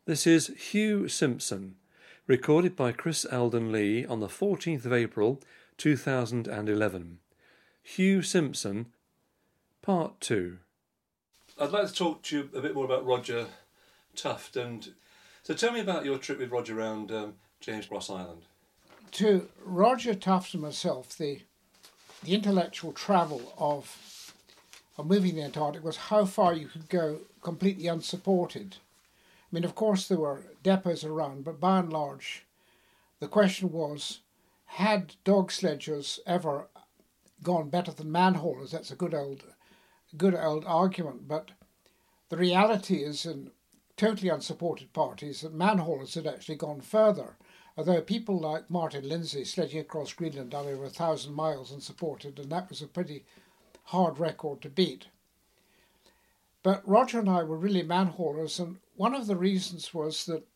This is Hugh Simpson, recorded by Chris Alden Lee on the 14th of April 2011. Hugh Simpson, Part 2. I'd like to talk to you a bit more about Roger Tuft. So tell me about your trip with Roger around James Ross Island. To Roger Tuft and myself, the intellectual travel of moving the Antarctic was how far you could go completely unsupported. I mean, of course, there were depots around, but by and large, the question was, had dog sledgers ever gone better than man haulers? That's a good old argument, but the reality is, in totally unsupported parties, that man haulers had actually gone further. Although people like Martin Lindsay sledging across Greenland done over 1,000 miles unsupported, and that was a pretty hard record to beat. But Roger and I were really man haulers, and one of the reasons was that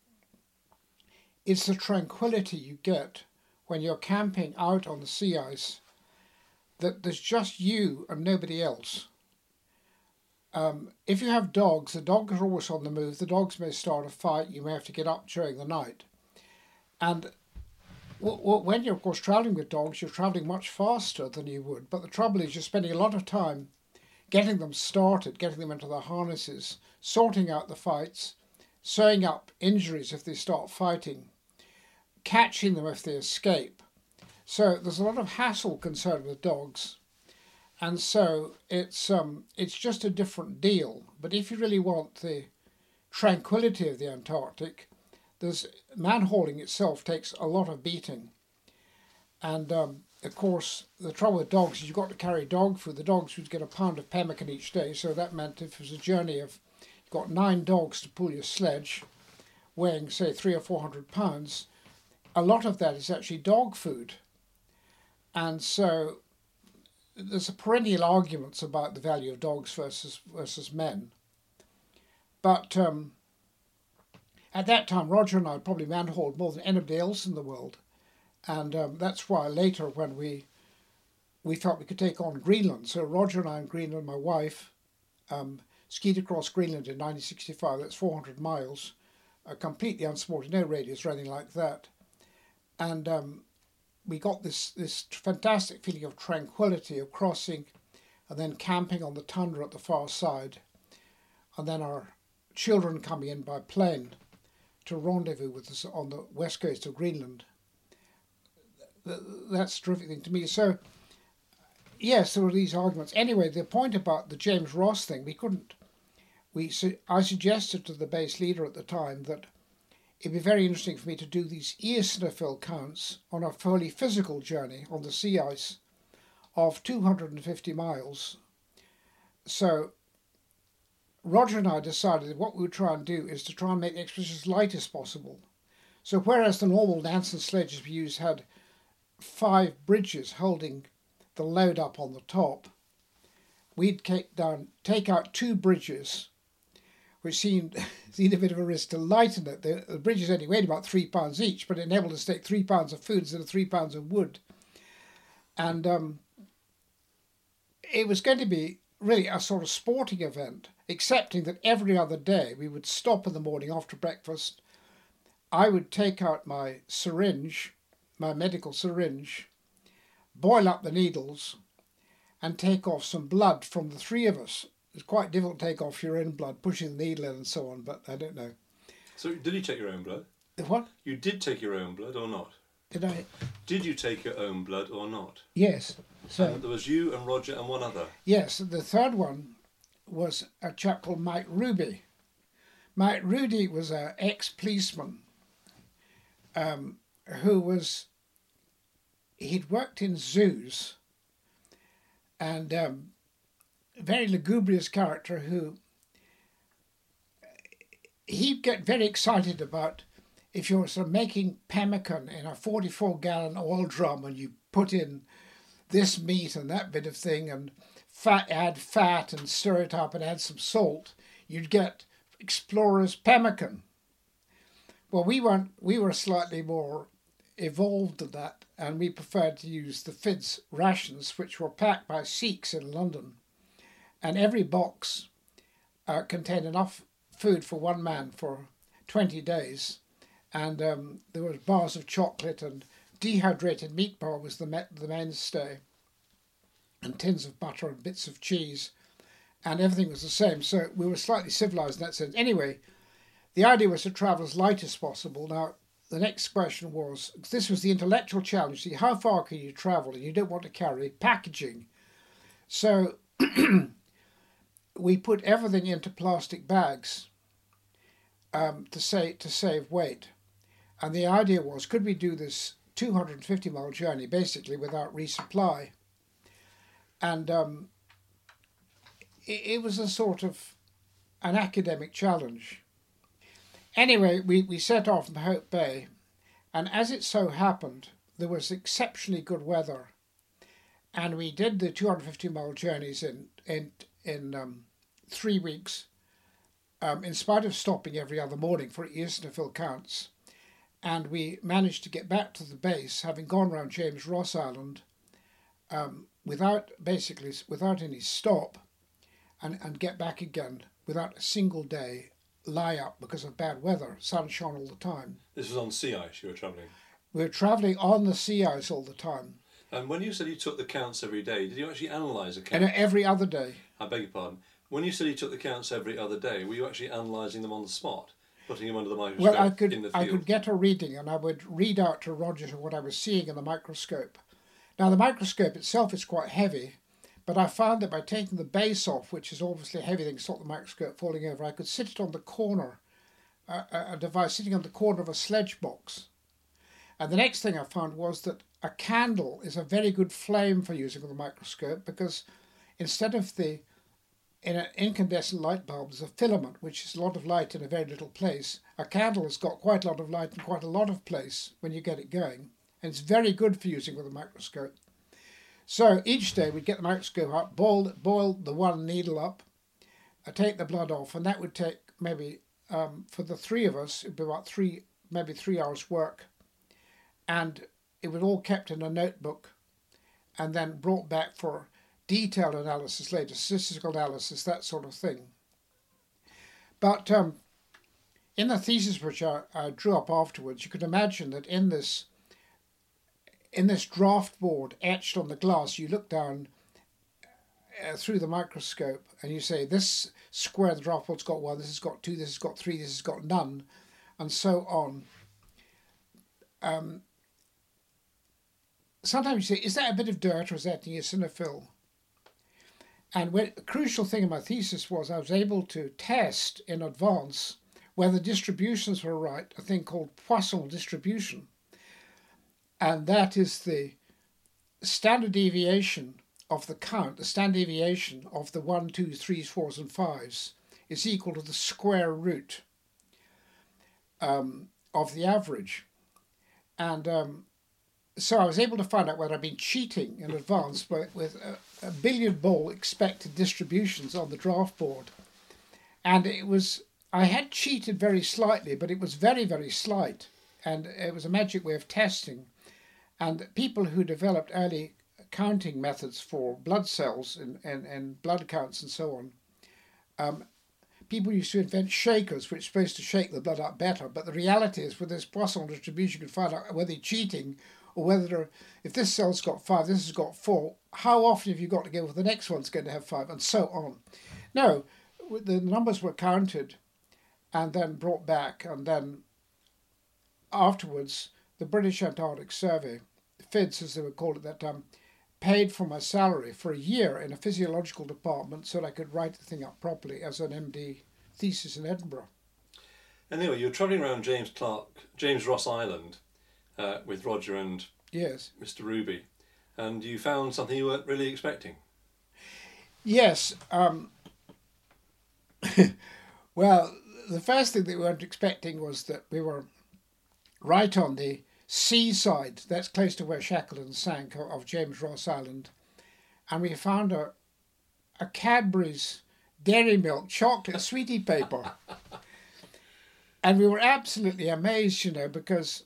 it's the tranquility you get when you're camping out on the sea ice, that there's just you and nobody else. If you have dogs, the dogs are always on the move. The dogs may start a fight. You may have to get up during the night. And when you're, of course, travelling with dogs, you're travelling much faster than you would. But the trouble is you're spending a lot of time getting them started, getting them into their harnesses, sorting out the fights, sewing up injuries if they start fighting, catching them if they escape. So there's a lot of hassle concerned with dogs. And so it's just a different deal. But if you really want the tranquility of the Antarctic, man hauling itself takes a lot of beating. And of course, the trouble with dogs is you've got to carry dog food. The dogs would get a pound of pemmican each day, so that meant if it was a journey of, you've got 9 dogs to pull your sledge, weighing, say, 300 or 400 pounds, a lot of that is actually dog food. And so there's a perennial arguments about the value of dogs versus men. But at that time, Roger and I probably man-hauled more than anybody else in the world. And that's why later when we felt we could take on Greenland. So Roger and I in Greenland, my wife, skied across Greenland in 1965. That's 400 miles, completely unsupported, no radius or anything like that. And we got this fantastic feeling of tranquility of crossing and then camping on the tundra at the far side. And then our children coming in by plane to rendezvous with us on the west coast of Greenland. That's a terrific thing to me. So, yes, there were these arguments. Anyway, the point about the James Ross thing, I suggested to the base leader at the time that it'd be very interesting for me to do these eosinophil counts on a fairly physical journey on the sea ice of 250 miles. So Roger and I decided that what we would try and do is to try and make the expedition as light as possible. So whereas the normal Nansen sledges we used had 5 bridges holding the load up on the top, we'd take out 2 bridges, which seemed a bit of a risk to lighten it. The bridges only weighed about 3 pounds each, but it enabled us to take 3 pounds of food instead of 3 pounds of wood. And it was going to be really a sort of sporting event, excepting that every other day we would stop in the morning after breakfast. I would take out my syringe, my medical syringe, boil up the needles, and take off some blood from the 3 of us. It's quite difficult to take off your own blood, pushing the needle in and so on, but I don't know. So did you take your own blood? What? You did take your own blood or not? Did I? Did you take your own blood or not? Yes. So and there was you and Roger and one other? Yes, the third one was a chap called Mike Ruby. Mike Ruby was an ex-policeman he'd worked in zoos, and very lugubrious character who he'd get very excited about if you're sort of making pemmican in a 44-gallon oil drum and you put in this meat and that bit of thing and add fat and stir it up and add some salt, you'd get explorer's pemmican. Well, we were slightly more evolved than that, and we preferred to use the FIDS rations, which were packed by Sikhs in London, and every box contained enough food for one man for 20 days, and there was bars of chocolate, and dehydrated meat bar was the mainstay, and tins of butter and bits of cheese, and everything was the same. So we were slightly civilized in that sense. Anyway, the idea was to travel as light as possible. Now, the next question was, this was the intellectual challenge. See, how far can you travel? And you don't want to carry packaging. So we put everything into plastic bags to save weight. And the idea was, could we do this 250-mile journey basically without resupply? And it was a sort of an academic challenge. Anyway, we set off from Hope Bay, and as it so happened, there was exceptionally good weather, and we did the 250-mile journeys in 3 weeks, in spite of stopping every other morning for Eosinophil counts. And we managed to get back to the base, having gone around James Ross Island, without any stop, and get back again without a single day lie up because of bad weather. Sun shone all the time. This was on sea ice you were travelling? We were travelling on the sea ice all the time. And when you said you took the counts every day, did you actually analyse the counts? And every other day. I beg your pardon. When you said you took the counts every other day, were you actually analysing them on the spot, putting them under the microscope in the field? I could get a reading, and I would read out to Roger what I was seeing in the microscope. Now, the microscope itself is quite heavy, but I found that by taking the base off, which is obviously a heavy thing to stop the microscope falling over, I could sit it on the corner, a device sitting on the corner of a sledge box. And the next thing I found was that a candle is a very good flame for using with a microscope, because instead of in an incandescent light bulb, there's a filament, which is a lot of light in a very little place. A candle has got quite a lot of light in quite a lot of place when you get it going, and it's very good for using with a microscope. So each day we'd get the microscope up, boil the one needle up, take the blood off, and that would take maybe, for the three of us, it'd be about maybe 3 hours work. And it was all kept in a notebook and then brought back for detailed analysis later, statistical analysis, that sort of thing. But in the thesis which I drew up afterwards, you could imagine that in this draft board etched on the glass, you look down through the microscope and you say, this square, the draft board's got 1, this has got 2, this has got 3, this has got none, and so on. Sometimes you say, is that a bit of dirt or is that eosinophil? And the crucial thing in my thesis was I was able to test in advance whether distributions were right, a thing called Poisson distribution. And that is the standard deviation of the count, the standard deviation of the 1, 2, 3s, 4s and 5s is equal to the square root of the average. And so I was able to find out whether I'd been cheating in advance with a billiard ball expected distributions on the draft board. And I had cheated very slightly, but it was very, very slight. And it was a magic way of testing. And people who developed early counting methods for blood cells and blood counts and so on, people used to invent shakers, which are supposed to shake the blood up better. But the reality is, with this Poisson distribution, you can find out whether you're cheating or whether, if this cell's got 5, this has got 4, how often have you got to go with the next one's going to have 5, and so on. No, the numbers were counted and then brought back, and then afterwards, the British Antarctic Survey, FIDS as they were called at that time, paid for my salary for a year in a physiological department so that I could write the thing up properly as an MD thesis in Edinburgh. Anyway, you were travelling around James Ross Island with Roger and yes, Mr. Ruby, and you found something you weren't really expecting. Yes. Well, the first thing that we weren't expecting was that we were right on the seaside, that's close to where Shackleton sank, of James Ross Island, and we found a Cadbury's Dairy Milk chocolate sweetie paper. And we were absolutely amazed, because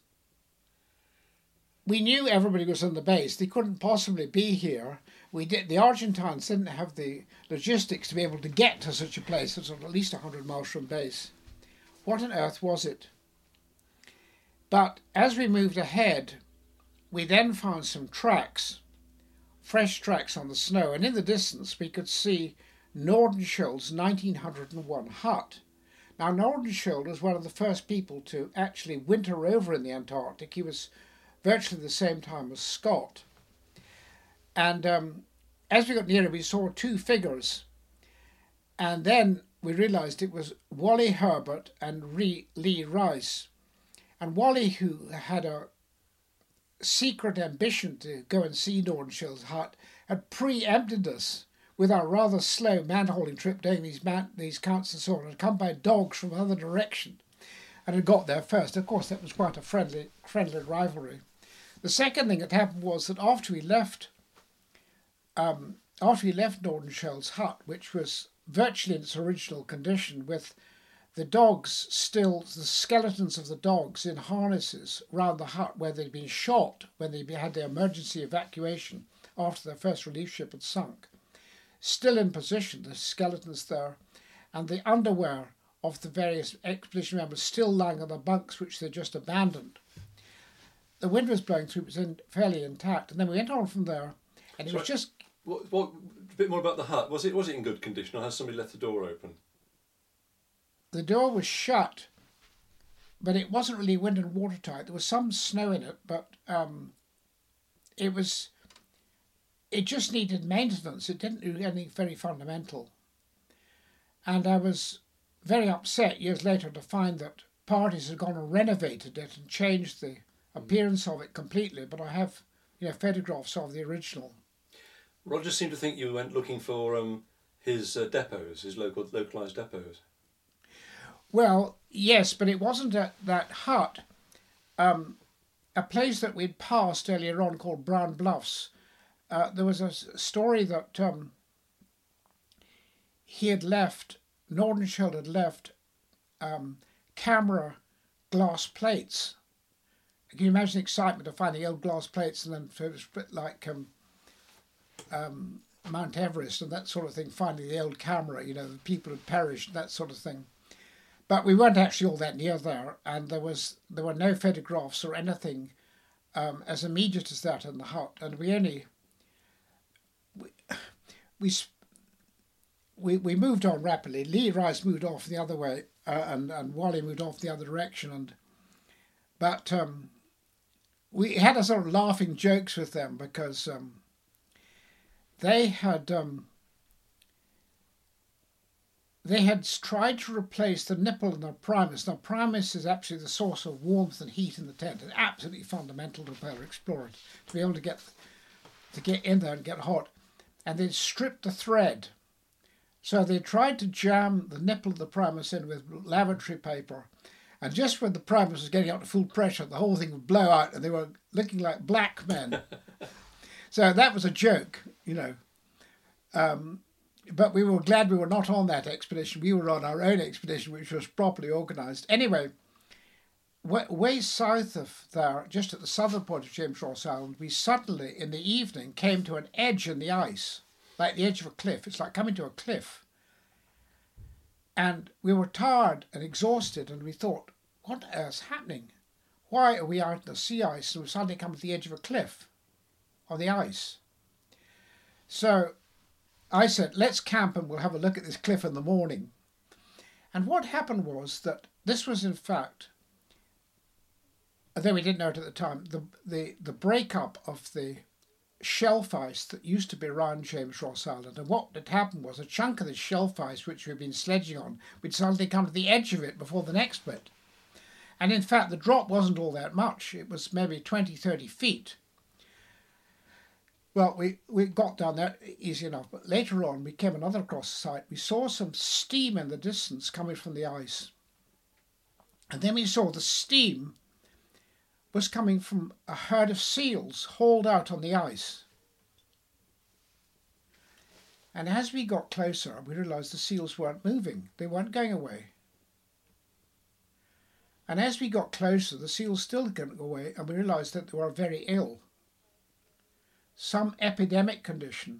we knew everybody was on the base. They couldn't possibly be here. The Argentines didn't have the logistics to be able to get to such a place. It's at least 100 miles from base. what on earth was it? But as we moved ahead, we then found some tracks, fresh tracks on the snow, and in the distance we could see Nordenskjöld's 1901 hut. Now, Nordenskjöld was one of the first people to actually winter over in the Antarctic. He was virtually the same time as Scott. And as we got nearer, we saw two figures. And then we realised it was Wally Herbert and Lee Rice. And Wally, who had a secret ambition to go and see Nordenskjöld's hut, had preempted us with our rather slow man-hauling trip doing these counts and so on, and come by dogs from another direction, and had got there first. Of course, that was quite a friendly rivalry. The second thing that happened was that after we left Nordenskjöld's hut, which was virtually in its original condition, with the dogs still, the skeletons of the dogs in harnesses round the hut where they'd been shot when they had their emergency evacuation after their first relief ship had sunk, still in position, the skeletons there, and the underwear of the various expedition members still lying on the bunks which they just abandoned. The wind was blowing through, it was fairly intact, and then we went on from there, and it was just... What, a bit more about the hut. Was it in good condition, or has somebody left the door open? The door was shut, but it wasn't really wind and watertight. There was some snow in it, but it just needed maintenance. It didn't do anything very fundamental. And I was very upset years later to find that parties had gone and renovated it and changed the appearance of it completely. But I have, photographs of the original. Roger seemed to think you went looking for his depots, his localised depots. Well, yes, but it wasn't at that hut. A place that we'd passed earlier on called Brown Bluffs. There was a story that Nordenskjöld had left camera glass plates. Can you imagine the excitement of finding old glass plates, and then it was a bit like Mount Everest and that sort of thing, finding the old camera, the people had perished, that sort of thing. But we weren't actually all that near there, and there were no photographs or anything as immediate as that in the hut, and we moved on rapidly. Lee Rice moved off the other way, and Wally moved off the other direction, but we had a sort of laughing jokes with them because they had tried to replace the nipple in the primus. Now, primus is actually the source of warmth and heat in the tent. It's absolutely fundamental to polar explorer to be able to get in there and get hot. And they stripped the thread. So they tried to jam the nipple of the primus in with lavatory paper. And just when the primus was getting up to full pressure, the whole thing would blow out and they were looking like black men. So that was a joke, But we were glad we were not on that expedition. We were on our own expedition, which was properly organised. Anyway, way south of there, just at the southern point of James Ross Island, we suddenly, in the evening, came to an edge in the ice, like the edge of a cliff. It's like coming to a cliff. And we were tired and exhausted, and we thought, what on earth's happening? Why are we out in the sea ice and we've suddenly come to the edge of a cliff on the ice? So I said, let's camp and we'll have a look at this cliff in the morning. And what happened was that this was, in fact, although we didn't know it at the time, the breakup of the shelf ice that used to be around James Ross Island. And what had happened was a chunk of the shelf ice which we'd been sledging on, we'd suddenly come to the edge of it before the next bit. And in fact, the drop wasn't all that much. It was maybe 20, 30 feet. Well, we got down there easy enough, but later on we came another across the site. We saw some steam in the distance coming from the ice. And then we saw the steam was coming from a herd of seals hauled out on the ice. And as we got closer, we realised the seals weren't moving. They weren't going away. And as we got closer, the seals still didn't go away, and we realised that they were very ill. Some epidemic condition,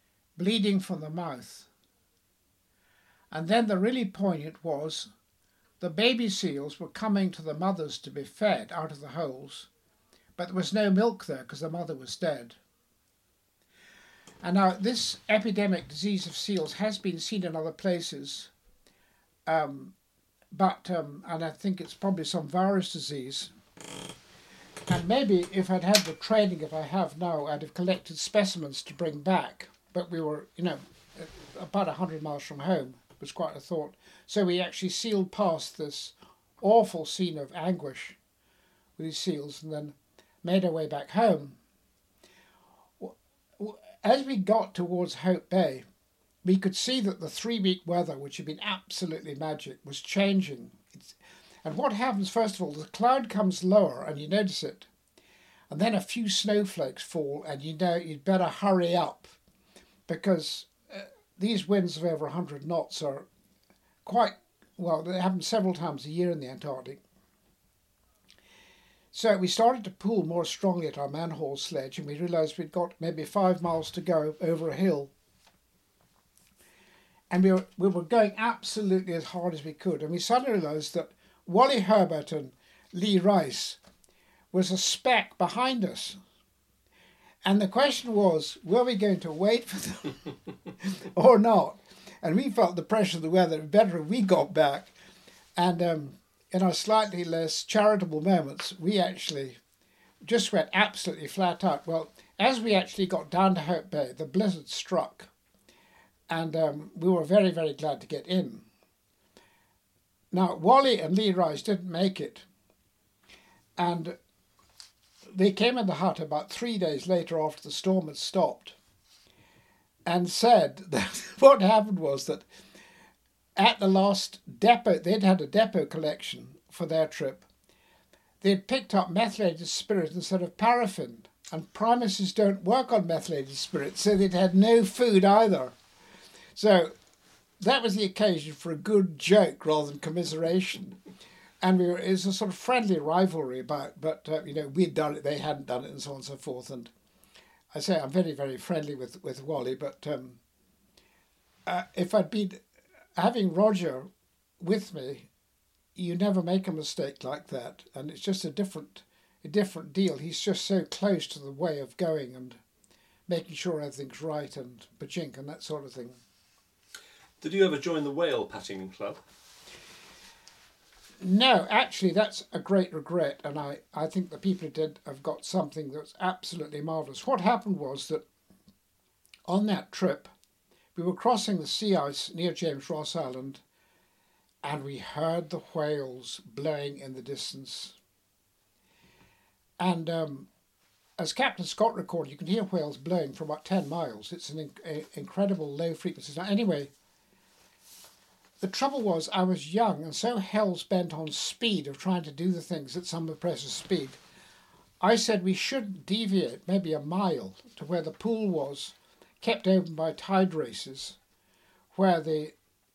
bleeding from the mouth. And then the really poignant was the baby seals were coming to the mothers to be fed out of the holes, but there was no milk there because the mother was dead. And now this epidemic disease of seals has been seen in other places, and I think it's probably some virus disease. And maybe if I'd had the training that I have now, I'd have collected specimens to bring back. But we were, about 100 miles from home. It was quite a thought. So we actually sealed past this awful scene of anguish with these seals and then made our way back home. As we got towards Hope Bay, we could see that the 3-week weather, which had been absolutely magic, was changing. And what happens, first of all, the cloud comes lower and you notice it, and then a few snowflakes fall and you know you'd better hurry up because these winds of over 100 knots are quite, well, they happen several times a year in the Antarctic. So we started to pull more strongly at our manhole sledge and we realised we'd got maybe 5 miles to go over a hill. And we were going absolutely as hard as we could. And we suddenly realised that Wally Herbert and Lee Rice was a speck behind us. And the question was, were we going to wait for them or not? And we felt the pressure of the weather. It was better if we got back. And in our slightly less charitable moments, we actually just went absolutely flat out. Well, as we actually got down to Hope Bay, the blizzard struck. And we were very, very glad to get in. Now, Wally and Lee Rice didn't make it. And they came in the hut about 3 days later after the storm had stopped and said that what happened was that at the last depot, they'd had a depot collection for their trip. They'd picked up methylated spirit instead of paraffin. And primuses don't work on methylated spirit, so they'd had no food either. So that was the occasion for a good joke rather than commiseration. And it was a sort of friendly rivalry but we'd done it, they hadn't done it, and so on and so forth. And I say I'm very, very friendly with Wally, but if I'd been having Roger with me, you never make a mistake like that. And it's just a different deal. He's just so close to the way of going and making sure everything's right and pachink and that sort of thing. Did you ever join the whale patting club? No, actually, that's a great regret, and I think the people who did have got something that's absolutely marvellous. What happened was that on that trip, we were crossing the sea ice near James Ross Island, and we heard the whales blowing in the distance. And as Captain Scott recorded, you can hear whales blowing for about 10 miles. It's an incredible low frequency. Now, anyway, the trouble was I was young and so hell's bent on speed of trying to do the things at some oppressive speed. I said we should deviate maybe a mile to where the pool was, kept open by tide races, where the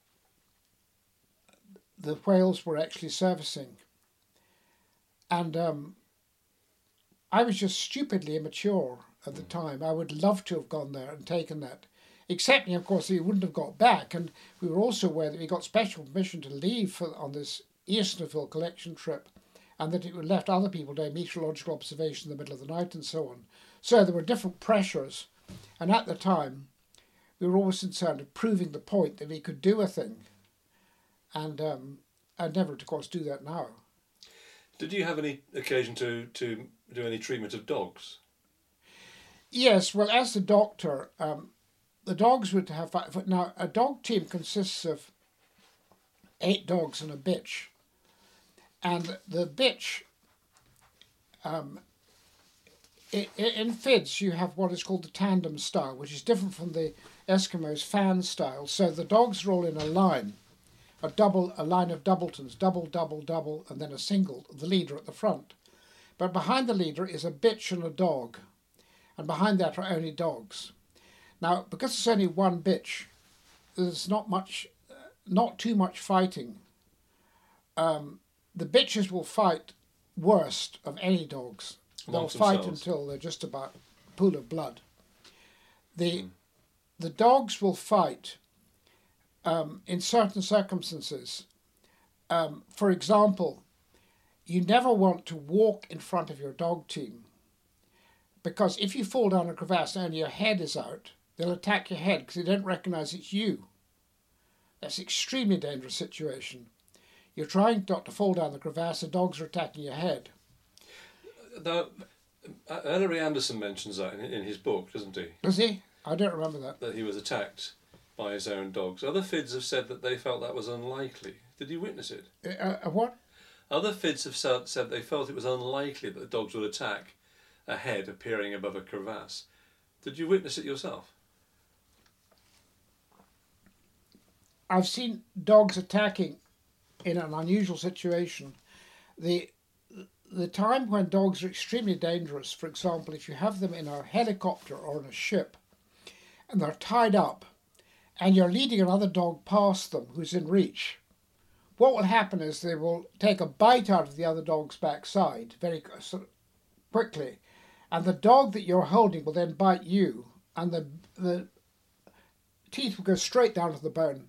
whales were actually servicing. And I was just stupidly immature at the time. I would love to have gone there and taken that. Excepting, of course, we wouldn't have got back, and we were also aware that we got special permission to leave on this Easterville collection trip, and that it would left other people doing meteorological observation in the middle of the night and so on. So there were different pressures, and at the time, we were always concerned of proving the point that we could do a thing, and I'd never, of course, do that now. Did you have any occasion to do any treatment of dogs? Yes, well, as the doctor, the dogs would have... Now, a dog team consists of 8 dogs and a bitch. And the bitch, in FIDS, you have what is called the tandem style, which is different from the Eskimos' fan style. So the dogs are all in a line, a line of doubletons, double, double, double, and then a single, the leader at the front. But behind the leader is a bitch and a dog, and behind that are only dogs. Now, because it's only one bitch, there's not too much fighting. The bitches will fight worst of any dogs. They'll fight until they're just about a pool of blood. The dogs will fight in certain circumstances For example, you never want to walk in front of your dog team, because if you fall down a crevasse and only your head is out, they'll attack your head because they don't recognise it's you. That's an extremely dangerous situation. You're trying not to fall down the crevasse, the dogs are attacking your head. Now, Ellery Anderson mentions that in his book, doesn't he? Does he? I don't remember that. That he was attacked by his own dogs. Other FIDs have said that they felt that was unlikely. Did you witness it? What? Other FIDs have said they felt it was unlikely that the dogs would attack a head appearing above a crevasse. Did you witness it yourself? I've seen dogs attacking in an unusual situation. The time when dogs are extremely dangerous, for example, if you have them in a helicopter or in a ship and they're tied up and you're leading another dog past them who's in reach, what will happen is they will take a bite out of the other dog's backside very quickly, and the dog that you're holding will then bite you, and the teeth will go straight down to the bone.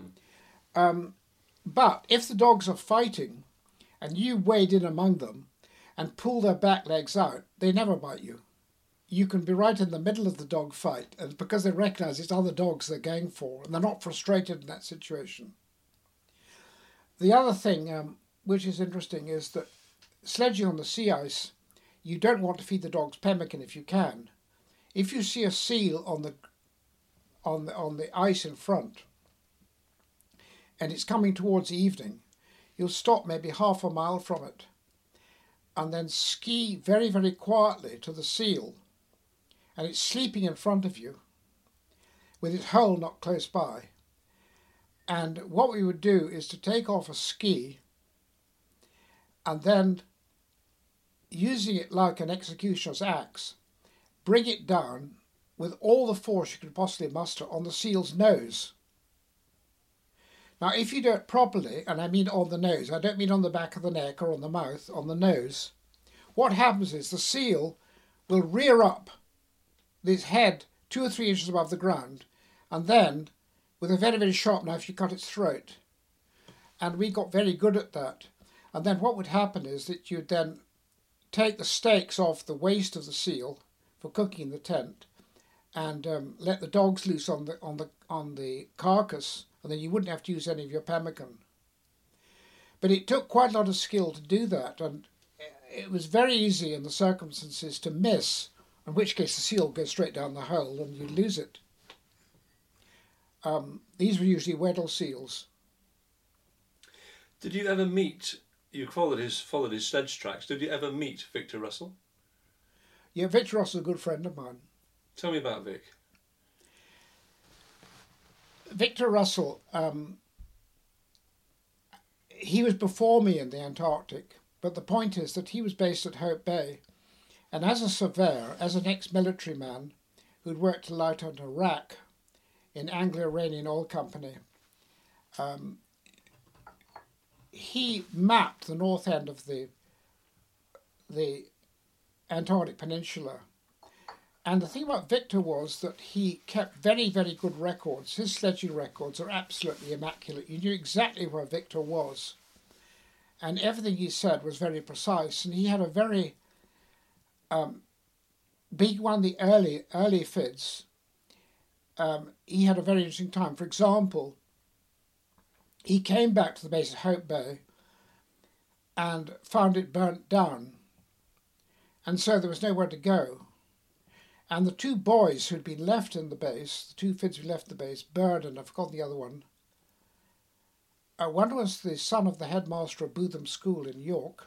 But if the dogs are fighting and you wade in among them and pull their back legs out, they never bite you. You can be right in the middle of the dog fight, and because they recognise it's other dogs they're going for, and they're not frustrated in that situation. The other thing which is interesting is that sledging on the sea ice, you don't want to feed the dogs pemmican if you can. If you see a seal on the ice in front, and it's coming towards evening, you'll stop maybe half a mile from it and then ski very, very quietly to the seal, and it's sleeping in front of you with its hole not close by. And what we would do is to take off a ski and then, using it like an executioner's axe, bring it down with all the force you could possibly muster on the seal's nose. Now, if you do it properly, and I mean on the nose, I don't mean on the back of the neck or on the mouth, on the nose, what happens is the seal will rear up its head 2 or 3 inches above the ground, and then, with a very, very sharp knife, you cut its throat. And we got very good at that. And then what would happen is that you'd then take the steaks off the waist of the seal for cooking in the tent, and let the dogs loose on the carcass, and then you wouldn't have to use any of your pemmican. But it took quite a lot of skill to do that, and it was very easy in the circumstances to miss, in which case the seal goes straight down the hole and you lose it. These were usually Weddell seals. Did you ever meet, you followed his sledge tracks, did you ever meet Victor Russell? Yeah, Victor Russell is a good friend of mine. Tell me about Vic. Victor Russell, he was before me in the Antarctic, but the point is that he was based at Hope Bay, and as a surveyor, as an ex-military man who'd worked a lot on Iraq in Anglo-Iranian Oil Company, he mapped the north end of the Antarctic Peninsula. And the thing about Victor was that he kept very, very good records. His sledging records are absolutely immaculate. You knew exactly where Victor was. And everything he said was very precise. And he had a very big one, the early FIDs. He had a very interesting time. For example, he came back to the base at Hope Bay and found it burnt down. And so there was nowhere to go. And the 2 boys who'd been left in the base, the 2 FIDs who left the base, Bird and I've forgotten the other one. One was the son of the headmaster of Bootham School in York.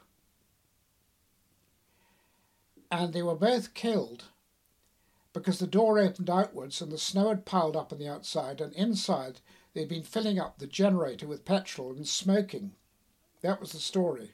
And they were both killed because the door opened outwards and the snow had piled up on the outside, and inside they'd been filling up the generator with petrol and smoking. That was the story.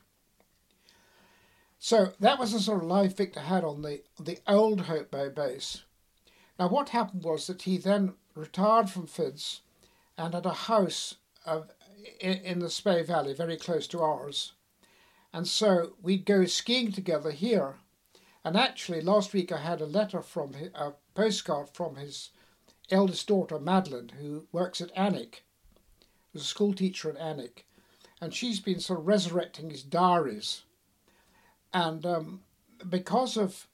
So that was the sort of life Victor had on the old Hope Bay base. Now what happened was that he then retired from FIDS and had a house in the Spey Valley, very close to ours. And so we'd go skiing together here. And actually last week I had a postcard from his eldest daughter, Madeline, who works at Alnwick, was a school teacher at Alnwick. and she's been sort of resurrecting his diaries. And because of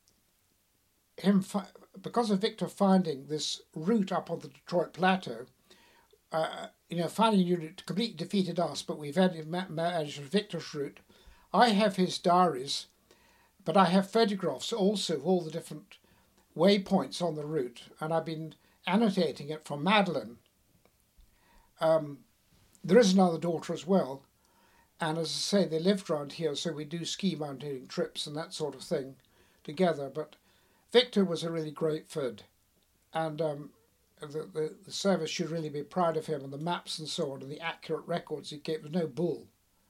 Victor finding this route up on the Detroit Plateau, finding a new route completely defeated us, but we've managed Victor's route. I have his diaries, but I have photographs also of all the different waypoints on the route, and I've been annotating it from Madeline. There is another daughter as well, and as I say, they lived around here, so we do ski mountaineering trips and that sort of thing together. But Victor was a really great FID, and the service should really be proud of him and the maps and so on and the accurate records he gave. There was no bull.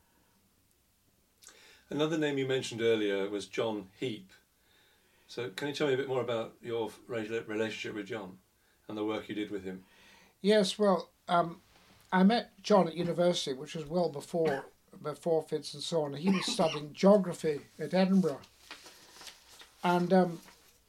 Another name you mentioned earlier was John Heap. So can you tell me a bit more about your relationship with John and the work you did with him? Yes, well, I met John at university, which was well before FIDS and so on. He was studying geography at Edinburgh. And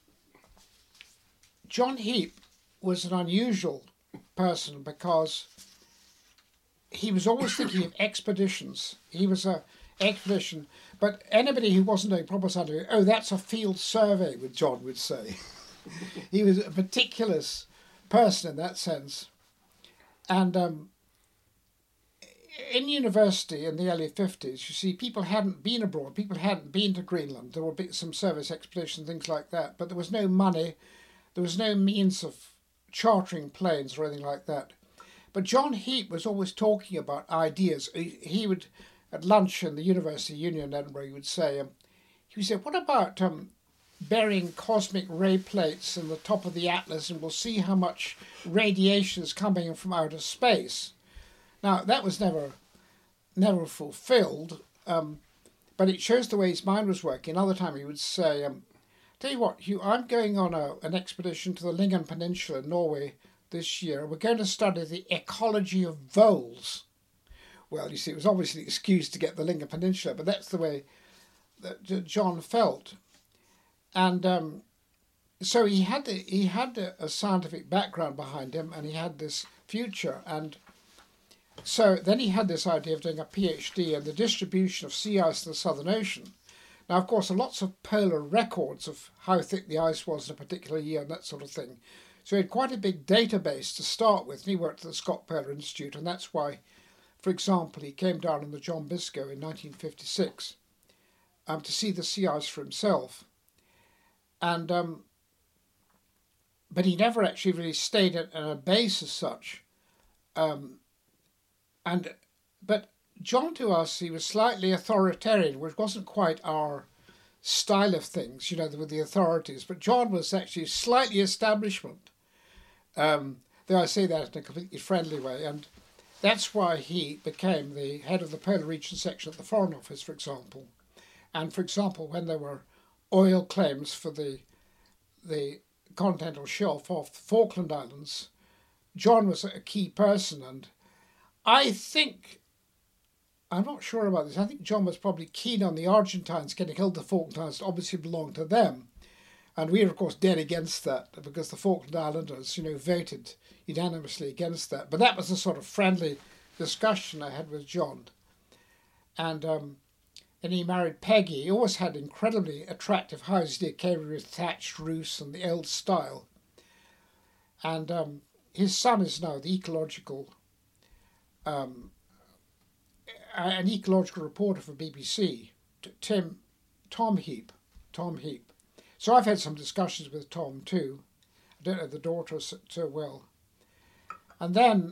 John Heap was an unusual person because he was always thinking of expeditions. He was an expedition, but anybody who wasn't doing proper scientific, oh, that's a field survey, John would say. He was a meticulous person in that sense. And in university in the early 50s, you see, people hadn't been abroad, people hadn't been to Greenland. There were some service expeditions, things like that, but there was no money, there was no means of chartering planes or anything like that. But John Heap was always talking about ideas. He would, at lunch in the University Union in Edinburgh, he would say, what about burying cosmic ray plates in the top of the atlas, and we'll see how much radiation is coming from outer space. Now, that was never fulfilled, but it shows the way his mind was working. Another time he would say, tell you what, Hugh, I'm going on an expedition to the Lyngen Peninsula in Norway this year. We're going to study the ecology of voles. Well, you see, it was obviously an excuse to get the Lyngen Peninsula, but that's the way that John felt. And so he had a scientific background behind him, and he had this future. And so then he had this idea of doing a PhD in the distribution of sea ice in the Southern Ocean. Now, of course, there are lots of polar records of how thick the ice was in a particular year and that sort of thing. So he had quite a big database to start with, and he worked at the Scott Polar Institute, and that's why, for example, he came down on the John Biscoe in 1956 to see the sea ice for himself. And but he never actually really stayed at a base as such. But John, to us, he was slightly authoritarian, which wasn't quite our style of things, with the authorities. But John was actually slightly establishment, though I say that in a completely friendly way. And that's why he became the head of the Polar Region section at the Foreign Office, for example. And, for example, when there were oil claims for the continental shelf off the Falkland Islands, John was a key person. And I think, I'm not sure about this, I think John was probably keen on the Argentines getting hold of the Falkland Islands, obviously belonged to them. And we were, of course, dead against that because the Falkland Islanders, voted unanimously against that. But that was the sort of friendly discussion I had with John. And he married Peggy. He always had incredibly attractive houses. He came with thatched roofs and the old style. And his son is now the ecological, an ecological reporter for BBC, Tom Heap. So I've had some discussions with Tom too. I don't know the daughter so well. And then,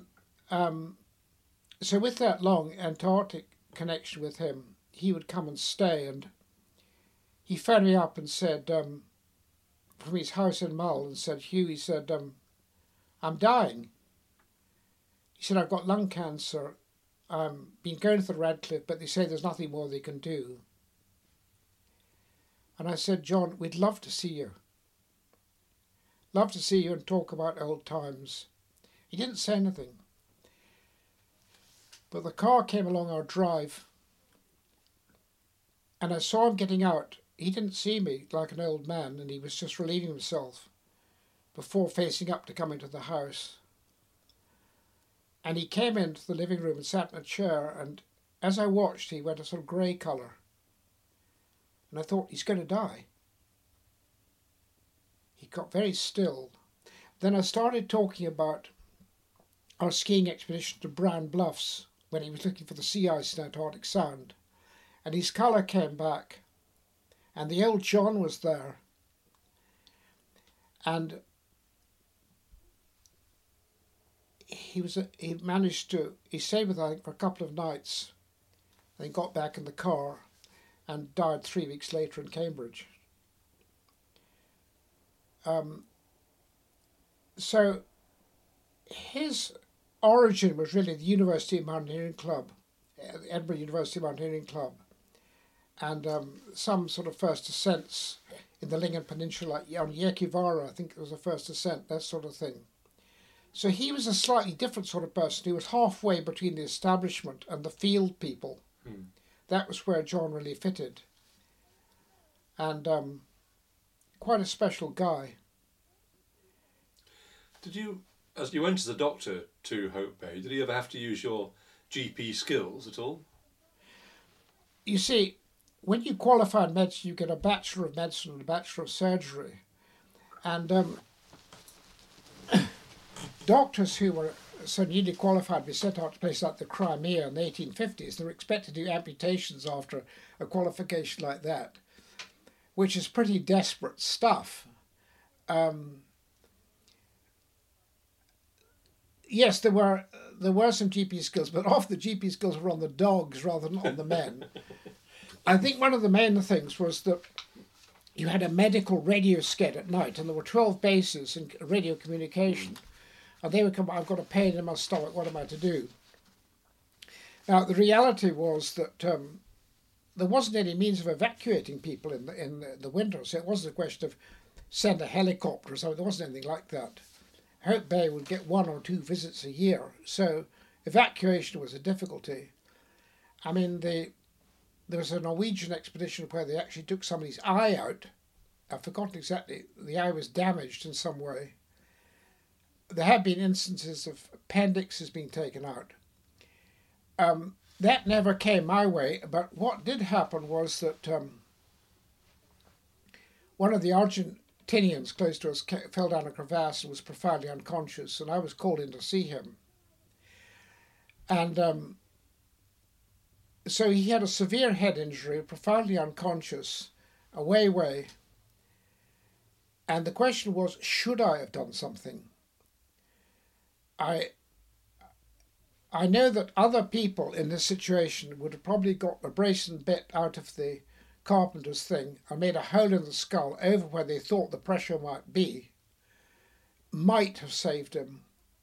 so with that long Antarctic connection with him, he would come and stay, and he phoned me up and said, from his house in Mull, and said, Hugh, he said, I'm dying. He said, I've got lung cancer. Been going to the Radcliffe, but they say there's nothing more they can do. And I said, John, we'd love to see you. Love to see you and talk about old times. He didn't say anything. But the car came along our drive, and I saw him getting out. He didn't see me like an old man, and he was just relieving himself before facing up to come into the house. And he came into the living room and sat in a chair, and as I watched, he went a sort of grey colour. And I thought, he's going to die. He got very still. Then I started talking about our skiing expedition to Brown Bluffs when he was looking for the sea ice in Antarctic Sound. And his colour came back. And the old John was there. And he stayed with us, I think, for a couple of nights. Then got back in the car and died 3 weeks later in Cambridge. So his origin was really the University of Mountaineering Club, the Edinburgh University Mountaineering Club, and some sort of first ascents in the Lingen Peninsula, on Yekivara, I think it was the first ascent, that sort of thing. So he was a slightly different sort of person. He was halfway between the establishment and the field people. That was where John really fitted. And quite a special guy. Did you, as you went as a doctor to Hope Bay, did you ever have to use your GP skills at all? You see, when you qualify in medicine, you get a Bachelor of Medicine and a Bachelor of Surgery. And doctors who were so newly qualified were sent out to places like the Crimea in the 1850s. They were expected to do amputations after a qualification like that, which is pretty desperate stuff. Yes, there were some GP skills, but often the GP skills were on the dogs rather than on the men. I think one of the main things was that you had a medical radio sked at night, and there were 12 bases in radio communication. And they would come, I've got a pain in my stomach, what am I to do? Now, the reality was that there wasn't any means of evacuating people in the winter, so it wasn't a question of send a helicopter or something. There wasn't anything like that. Hope Bay would get 1 or 2 visits a year, so evacuation was a difficulty. I mean, there was a Norwegian expedition where they actually took somebody's eye out. I've forgotten exactly. The eye was damaged in some way. There have been instances of appendixes being taken out. That never came my way, but what did happen was that one of the Argentinians close to us fell down a crevasse and was profoundly unconscious, and I was called in to see him. And so he had a severe head injury, profoundly unconscious, away. And the question was, should I have done something? I know that other people in this situation would have probably got a brazen bit out of the carpenter's thing and made a hole in the skull over where they thought the pressure might be, might have saved him.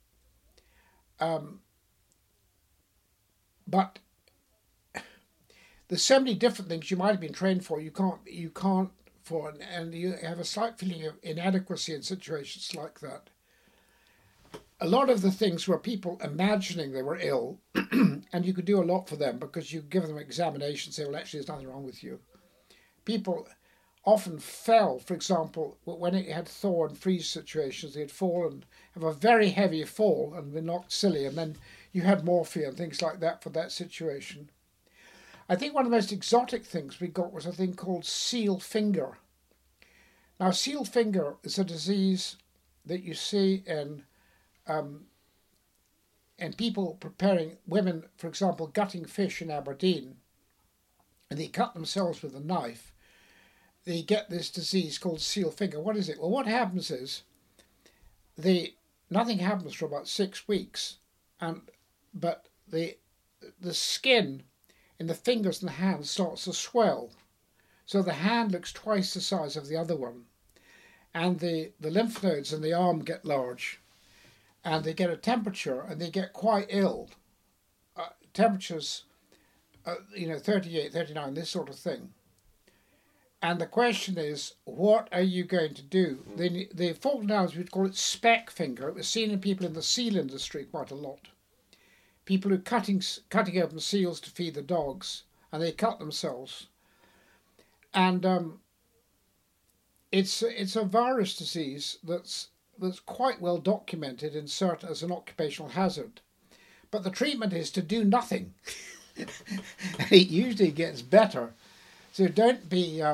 But there's so many different things you might have been trained for, you can't for, and you have a slight feeling of inadequacy in situations like that. A lot of the things were people imagining they were ill, and you could do a lot for them because you give them examinations, say, well, actually, there's nothing wrong with you. People often fell, for example, when it had thaw and freeze situations, they'd fall and have a very heavy fall and been knocked silly, and then you had morphine and things like that for that situation. I think one of the most exotic things we got was a thing called seal finger. Now, seal finger is a disease that you see in people preparing, women, for example, gutting fish in Aberdeen, and they cut themselves with a knife. They get this disease called seal finger. What is it? Well, what happens is nothing happens for about 6 weeks, but the skin in the fingers and the hands starts to swell. So the hand looks twice the size of the other one. And the lymph nodes in the arm get large. And they get a temperature and they get quite ill. Temperatures, 38, 39, this sort of thing. And the question is, what are you going to do? The Falkland Islands, we'd call it speck finger. It was seen in people in the seal industry quite a lot. People who cutting open seals to feed the dogs, and they cut themselves. And it's a virus disease that's quite well documented in CERT as an occupational hazard. But the treatment is to do nothing. It usually gets better. So don't be...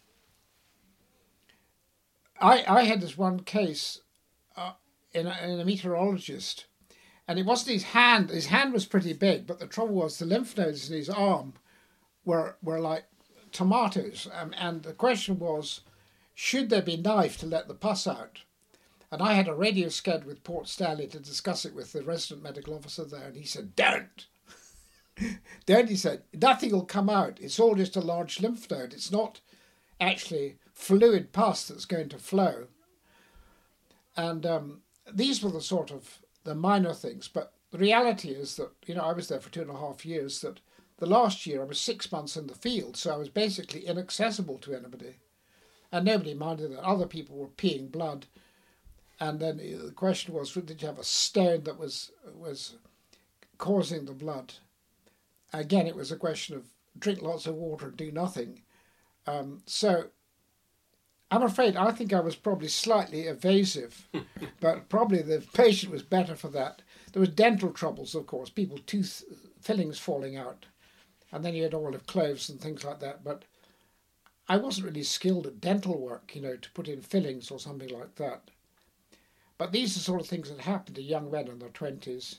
I had this one case in a meteorologist, and it wasn't his hand. His hand was pretty big, but the trouble was the lymph nodes in his arm were like tomatoes. And the question was, should there be knife to let the pus out? And I had a radio sched with Port Stanley to discuss it with the resident medical officer there, and he said, don't. Don't, he said, nothing will come out. It's all just a large lymph node. It's not actually fluid pus that's going to flow. And these were the sort of the minor things. But the reality is that, I was there for 2.5 years, that the last year I was 6 months in the field, so I was basically inaccessible to anybody. And nobody minded that. Other people were peeing blood. And then the question was, did you have a stone that was causing the blood? Again, it was a question of drink lots of water and do nothing. So I'm afraid I think I was probably slightly evasive, but probably the patient was better for that. There was dental troubles, of course, people tooth fillings falling out, and then you had olive cloves and things like that. But I wasn't really skilled at dental work, to put in fillings or something like that. But these are the sort of things that happen to young men in their 20s.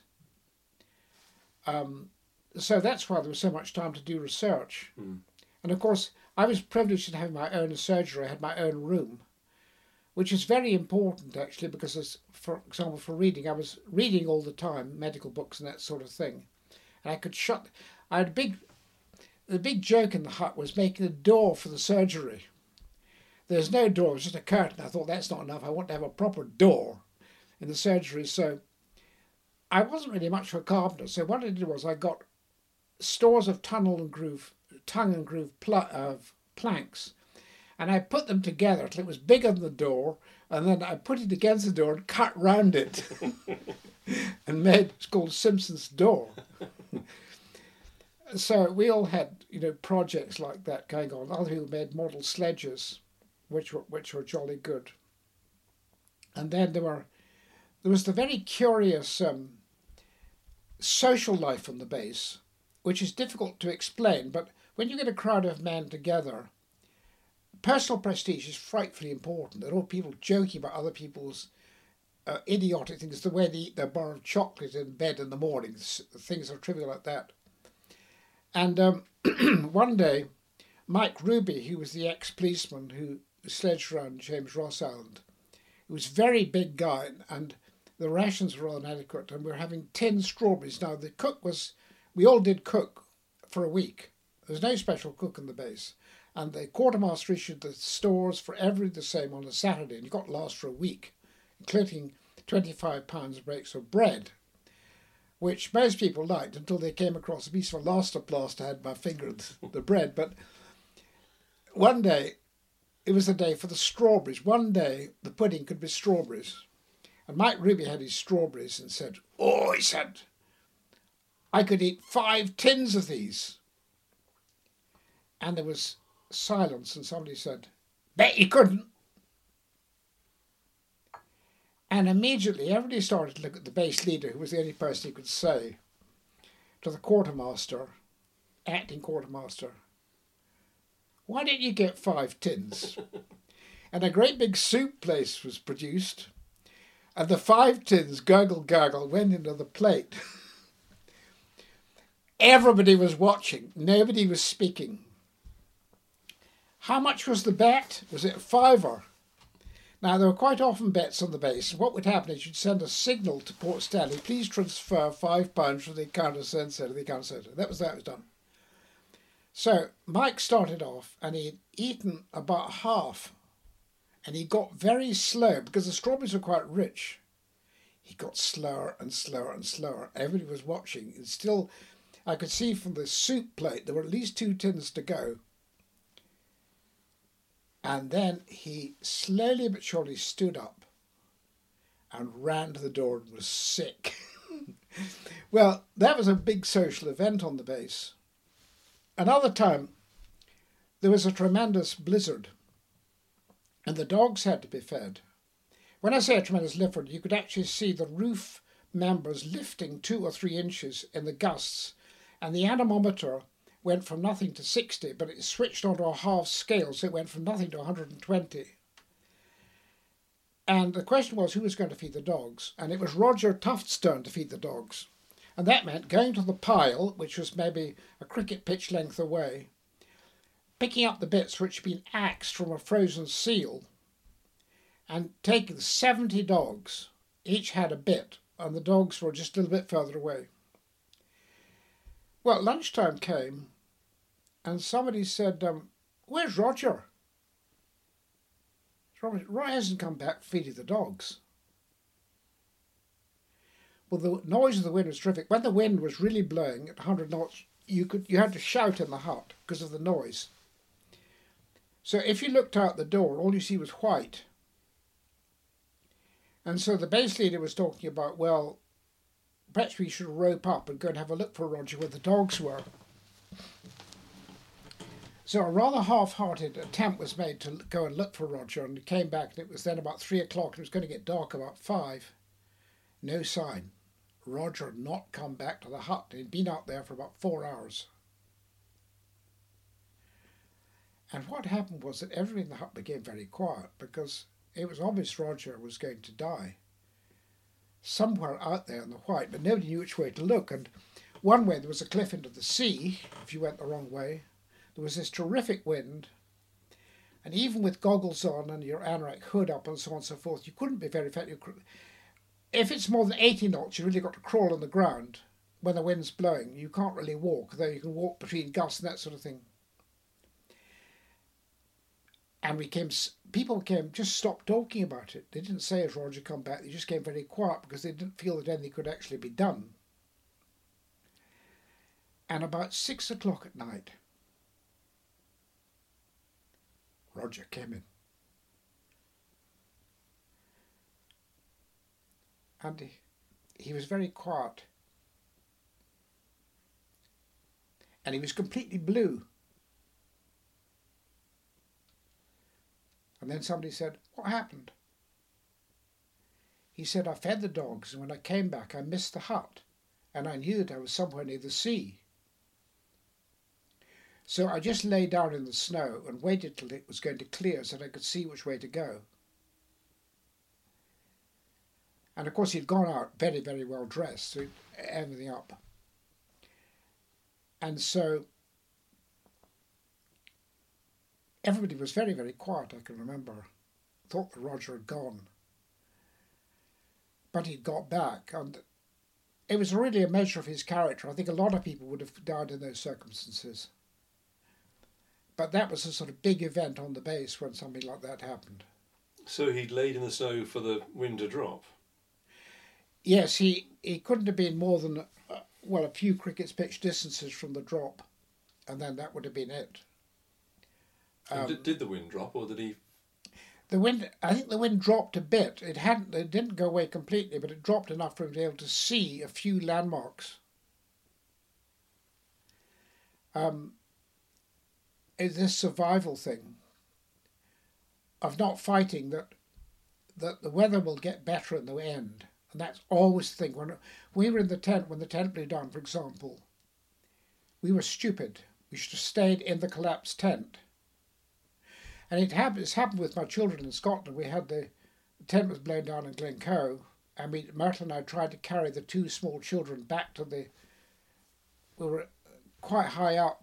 So that's why there was so much time to do research. Mm. And of course, I was privileged to have my own surgery. I had my own room, which is very important, actually, because, for example, for reading, I was reading all the time, medical books and that sort of thing. And I could the big joke in the hut was making a door for the surgery. There's no door, it was just a curtain. I thought, that's not enough. I want to have a proper door in the surgery. So I wasn't really much of a carpenter. So what I did was I got stores of tongue and groove planks, and I put them together till it was bigger than the door, and then I put it against the door and cut round it and made, it's called Simpson's door. So we all had, projects like that going on. Other people made model sledges, which were jolly good. And then there was the very curious social life on the base, which is difficult to explain, but when you get a crowd of men together, personal prestige is frightfully important. There are all people joking about other people's idiotic things, the way they eat their bar of chocolate in bed in the morning, things are trivial like that. And one day, Mike Ruby, who was the ex-policeman who sledged around James Ross Island, he was a very big guy, and the rations were inadequate, and we were having 10 strawberries. Now, we all did cook for a week. There was no special cook in the base. And the quartermaster issued the stores for every the same on a Saturday, and you got to last for a week, including 25 pounds of breaks of bread, which most people liked until they came across a piece of elastoplast I had my finger in the bread. But one day, it was the day for the strawberries. One day, the pudding could be strawberries. And Mike Ruby had his strawberries and said, he said, I could eat 5 tins of these. And there was silence, and somebody said, bet you couldn't. And immediately everybody started to look at the base leader, who was the only person he could say, to the quartermaster, acting quartermaster, why didn't you get 5 tins? And a great big soup place was produced, and the 5 tins, gurgle, went into the plate. Everybody was watching. Nobody was speaking. How much was the bet? Was it $5? Now, there were quite often bets on the base. What would happen is you'd send a signal to Port Stanley, please transfer £5 from the account of so-and-so to the account of so-and-so. That was done. So Mike started off, and he'd eaten about half, and he got very slow, because the strawberries were quite rich. He got slower and slower and slower. Everybody was watching. And still, I could see from the soup plate, there were at least 2 tins to go. And then he slowly but surely stood up and ran to the door and was sick. Well, that was a big social event on the base. Another time, there was a tremendous blizzard, and the dogs had to be fed. When I say a tremendous blizzard, you could actually see the roof members lifting 2 or 3 inches in the gusts, and the anemometer went from nothing to 60, but it switched onto a half scale, so it went from nothing to 120. And the question was who was going to feed the dogs, and it was Roger Tuft's turn to feed the dogs. And that meant going to the pile, which was maybe a cricket pitch length away, picking up the bits which had been axed from a frozen seal, and taking 70 dogs. Each had a bit, and the dogs were just a little bit further away. Well, lunchtime came, and somebody said, "Where's Roger?" Roger hasn't come back feeding the dogs. Well, the noise of the wind was terrific. When the wind was really blowing at 100 knots, you had to shout in the hut because of the noise. So if you looked out the door, all you see was white. And so the base leader was talking about, well, perhaps we should rope up and go and have a look for Roger where the dogs were. So a rather half-hearted attempt was made to go and look for Roger, and he came back, and it was then about 3 o'clock, and it was going to get dark about 5. No sign. Roger had not come back to the hut. He'd been out there for about 4 hours. And what happened was that everyone in the hut became very quiet, because it was obvious Roger was going to die somewhere out there in the white, but nobody knew which way to look. And one way there was a cliff into the sea, if you went the wrong way. There was this terrific wind, and even with goggles on and your anorak hood up and so on and so forth, you couldn't be very effective. If it's more than 80 knots, you really got to crawl on the ground when the wind's blowing. You can't really walk, though you can walk between gusts and that sort of thing. And people just stopped talking about it. They didn't say, "Has Roger come back?" They just came very quiet because they didn't feel that anything could actually be done. And about 6 o'clock at night, Roger came in. And he was very quiet. And he was completely blue. And then somebody said, "What happened?" He said, "I fed the dogs, and when I came back I missed the hut, and I knew that I was somewhere near the sea. So I just lay down in the snow and waited till it was going to clear so that I could see which way to go." And of course he'd gone out very, very well dressed, so everything up. And so everybody was very, very quiet, I can remember. Thought that Roger had gone. But he'd got back, and it was really a measure of his character. I think a lot of people would have died in those circumstances. But that was a sort of big event on the base when something like that happened. So he'd laid in the snow for the wind to drop? Yes, he couldn't have been more than, a few cricket's pitch distances from the drop, and then that would have been it. Did the wind drop, or did he? I think the wind dropped a bit. It didn't go away completely, but it dropped enough for him to be able to see a few landmarks. It's this survival thing of not fighting that the weather will get better in the end. And that's always the thing. When we were in the tent, when the tent blew down, for example, we were stupid. We should have stayed in the collapsed tent. And it's happened with my children in Scotland. We had the tent was blown down in Glencoe, and Myrtle and I tried to carry the 2 small children back to we were quite high up.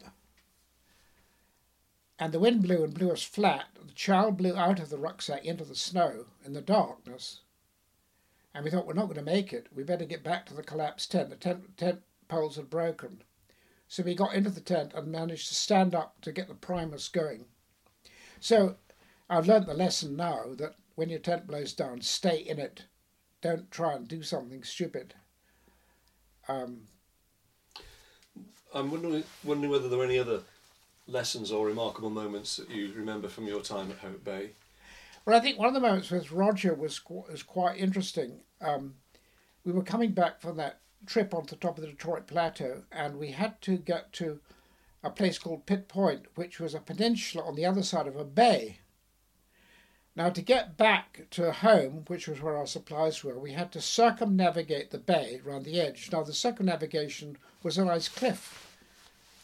And the wind blew and blew us flat. The child blew out of the rucksack into the snow in the darkness. And we thought, we're not going to make it. We better get back to the collapsed tent. The tent poles had broken. So we got into the tent and managed to stand up to get the primus going. So I've learnt the lesson now that when your tent blows down, stay in it. Don't try and do something stupid. I'm wondering whether there were any other lessons or remarkable moments that you remember from your time at Hope Bay. Well, I think one of the moments with Roger was quite interesting. We were coming back from that trip onto the top of the Detroit Plateau, and we had to get to a place called Pitt Point, which was a peninsula on the other side of a bay. Now, to get back to home, which was where our supplies were, we had to circumnavigate the bay around the edge. Now, the circumnavigation was a nice cliff,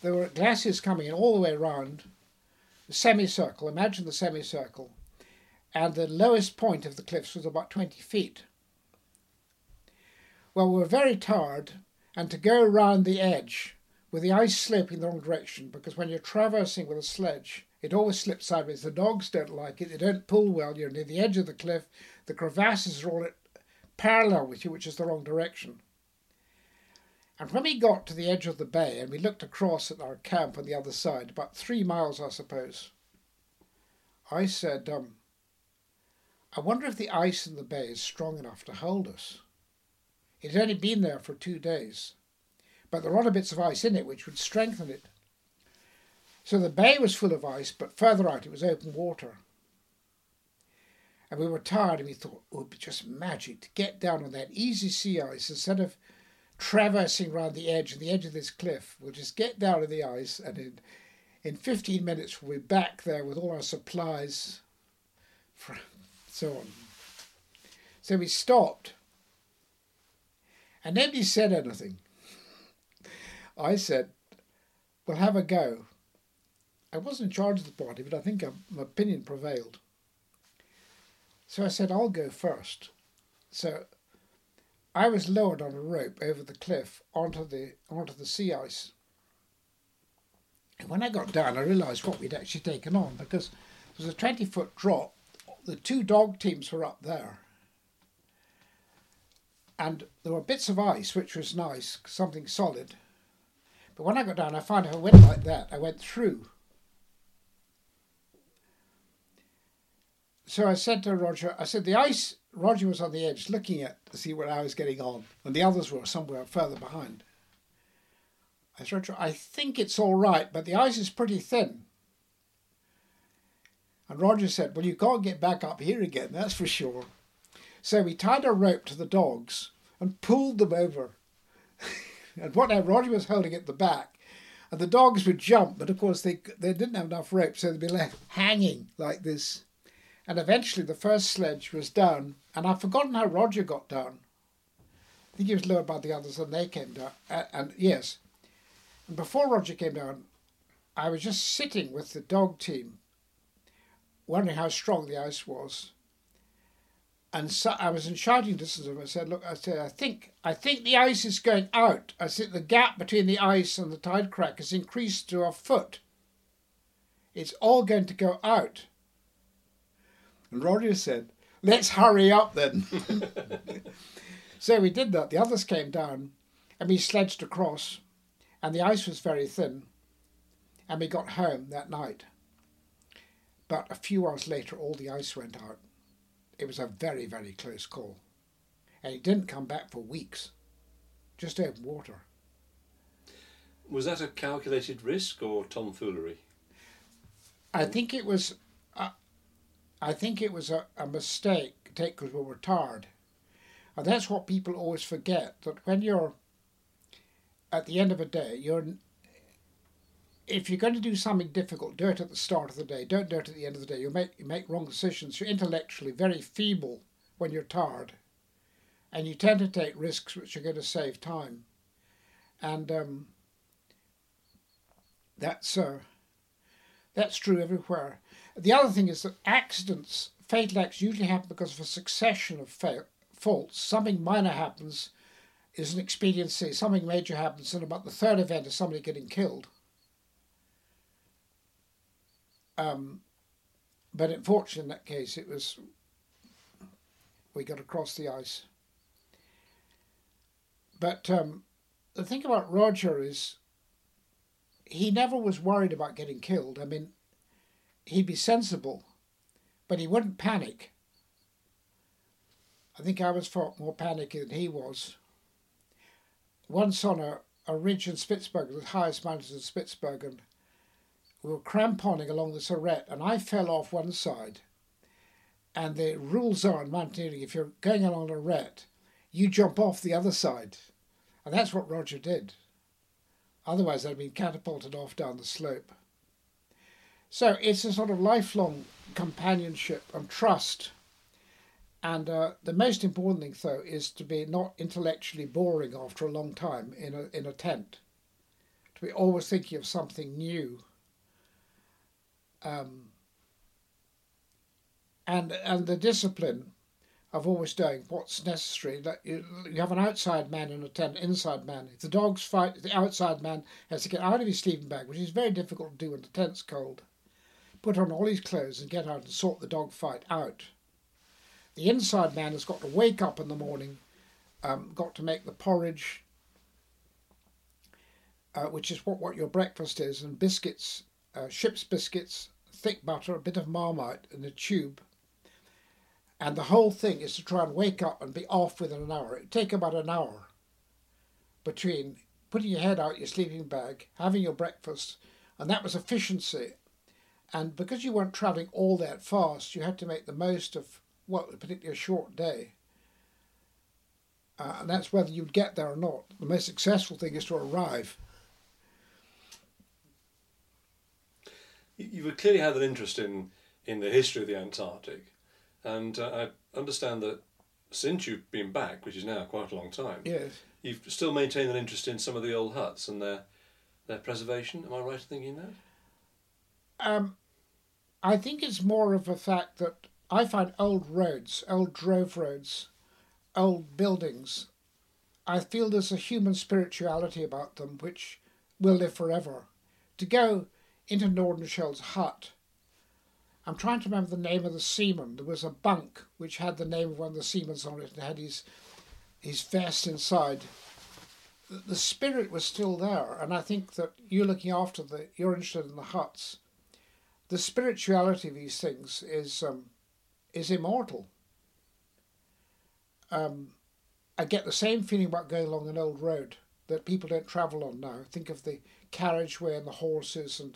there were glaciers coming in all the way around the semicircle. Imagine the semicircle. And the lowest point of the cliffs was about 20 feet. Well, we were very tired, and to go around the edge with the ice sloping the wrong direction, because when you're traversing with a sledge, it always slips sideways. The dogs don't like it. They don't pull well. You're near the edge of the cliff. The crevasses are all parallel with you, which is the wrong direction. And when we got to the edge of the bay and we looked across at our camp on the other side, about 3 miles, I suppose, I said, I wonder if the ice in the bay is strong enough to hold us. It had only been there for 2 days, but there were other bits of ice in it which would strengthen it. So the bay was full of ice, but further out it was open water. And we were tired, and we thought, it would be just magic to get down on that easy sea ice instead of traversing around the edge of this cliff. We'll just get down to the ice, and in 15 minutes we'll be back there with all our supplies, so on. So we stopped, and nobody said anything. I said, we'll have a go. I wasn't in charge of the party, but I think my opinion prevailed. So I said, I'll go first. So I was lowered on a rope over the cliff onto the sea ice. And when I got down, I realised what we'd actually taken on, because there was a 20-foot drop. The 2 dog teams were up there. And there were bits of ice, which was nice, something solid. But when I got down, I found if I went like that, I went through. So I said to Roger, the ice, Roger was on the edge looking at to see where I was getting on, and the others were somewhere further behind. I said, Roger, I think it's all right, but the ice is pretty thin. And Roger said, well, you can't get back up here again, that's for sure. So we tied a rope to the dogs and pulled them over. And Roger was holding at the back, and the dogs would jump, but of course they didn't have enough rope, so they'd be left hanging like this. And eventually the first sledge was down, and I've forgotten how Roger got down. I think he was lowered by the others and they came down. And before Roger came down, I was just sitting with the dog team, wondering how strong the ice was. And so I was in shouting distance of him. I said, look, I think the ice is going out. I said the gap between the ice and the tide crack has increased to a foot. It's all going to go out. And Roger said, let's hurry up then. So we did that. The others came down and we sledged across, and the ice was very thin, and we got home that night. But a few hours later, all the ice went out. It was a very, very close call. And it didn't come back for weeks. Just open water. Was that a calculated risk or tomfoolery? I think it was a mistake because we were tired. And that's what people always forget, that when you're at the end of a day, if you're going to do something difficult, do it at the start of the day. Don't do it at the end of the day. You make wrong decisions. You're intellectually very feeble when you're tired. And you tend to take risks which are going to save time. And that's true everywhere. The other thing is that fatal acts usually happen because of a succession of faults. Something minor happens is an expediency. Something major happens, and about the third event is somebody getting killed. But unfortunately in that case we got across the ice. But the thing about Roger is he never was worried about getting killed. I mean, he'd be sensible, but he wouldn't panic. I think I was far more panicky than he was. Once on a ridge in Spitsbergen, the highest mountains in Spitsbergen, we were cramponing along this arête, and I fell off one side. And the rules are in mountaineering, if you're going along an arête, you jump off the other side. And that's what Roger did. Otherwise, I'd been catapulted off down the slope. So it's a sort of lifelong companionship and trust. And the most important thing, though, is to be not intellectually boring after a long time in a tent. to be always thinking of something new. And the discipline of always doing what's necessary. That you have an outside man and an inside man. If the dogs fight, the outside man has to get out of his sleeping bag, which is very difficult to do when the tent's cold. Put on all his clothes and get out and sort the dog fight out. The inside man has got to wake up in the morning, got to make the porridge, which is what your breakfast is, and biscuits, ship's biscuits, thick butter, a bit of Marmite in a tube. And the whole thing is to try and wake up and be off within an hour. It'd take about an hour between putting your head out your sleeping bag, having your breakfast, and that was efficiency. And because you weren't travelling all that fast, you had to make the most of, particularly a short day. And that's whether you'd get there or not. The most successful thing is to arrive. You would clearly have an interest in the history of the Antarctic. And I understand that since you've been back, which is now quite a long time, yes, you've still maintained an interest in some of the old huts and their preservation. Am I right in thinking that? I think it's more of a fact that I find old roads, old drove roads, old buildings, I feel there's a human spirituality about them which will live forever. To go into Nordenskjöld's hut, I'm trying to remember the name of the seaman. There was a bunk which had the name of one of the seamen on it and had his vest inside. The spirit was still there, and I think that you're looking after you're interested in the huts. The spirituality of these things is immortal. I get the same feeling about going along an old road that people don't travel on now. Think of the carriageway and the horses and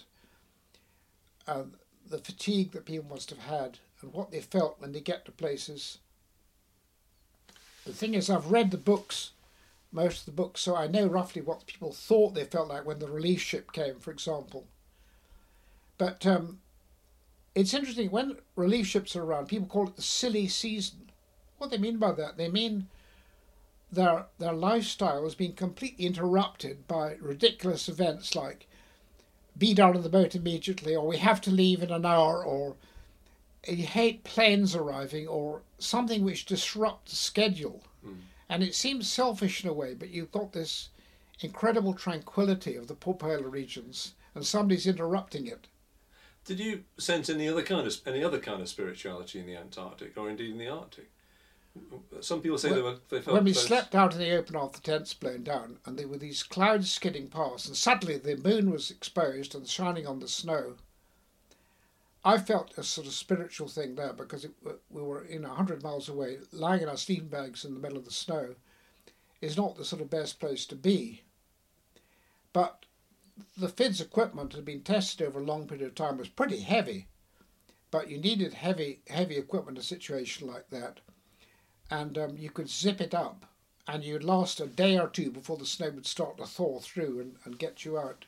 the fatigue that people must have had and what they felt when they get to places. The thing is, I've read the books, most of the books, so I know roughly what people thought they felt like when the relief ship came, for example. But it's interesting, when relief ships are around, people call it the silly season. What they mean by that? They mean their lifestyle has been completely interrupted by ridiculous events like be down on the boat immediately, or we have to leave in an hour, or you hate planes arriving, or something which disrupts the schedule. And it seems selfish in a way, but you've got this incredible tranquility of the polar regions, and somebody's interrupting it. Did you sense any other kind of spirituality in the Antarctic, or indeed in the Arctic? Some people say they felt when we close. slept out in the open after the tents blown down, and there were these clouds skidding past, and suddenly the moon was exposed and shining on the snow. I felt a sort of spiritual thing there because we were 100 miles away, lying in our sleeping bags in the middle of the snow. Is not the sort of best place to be. But the FIDS equipment had been tested over a long period of time. It was pretty heavy, but you needed heavy equipment in a situation like that. And you could zip it up, and you'd last a day or two before the snow would start to thaw through and get you out.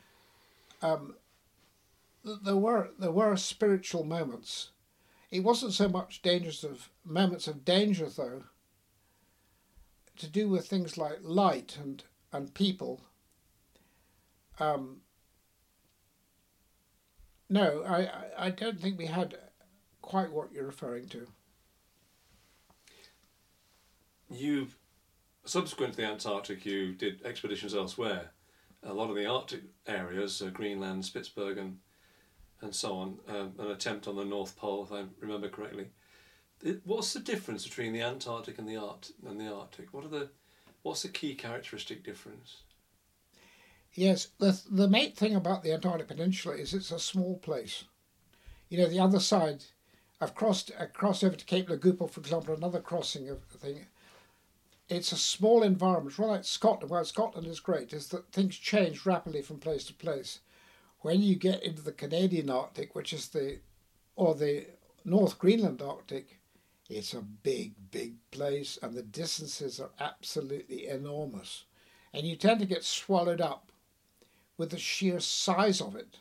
There were spiritual moments. It wasn't so much moments of danger, though, to do with things like light and people. No, I don't think we had quite what you're referring to. Subsequent to the Antarctic, you did expeditions elsewhere. A lot of the Arctic areas, Greenland, Spitsbergen, and so on. An attempt on the North Pole, if I remember correctly. What's the difference between the Antarctic and the Arctic? What's the key characteristic difference? Yes, the main thing about the Antarctic Peninsula is it's a small place. The other side, I crossed over to Cape Lagupo, for example, another crossing of the thing. It's a small environment. It's rather like Scotland. Well, Scotland is great, is that things change rapidly from place to place. When you get into the Canadian Arctic, which is the North Greenland Arctic, it's a big, big place, and the distances are absolutely enormous. And you tend to get swallowed up with the sheer size of it.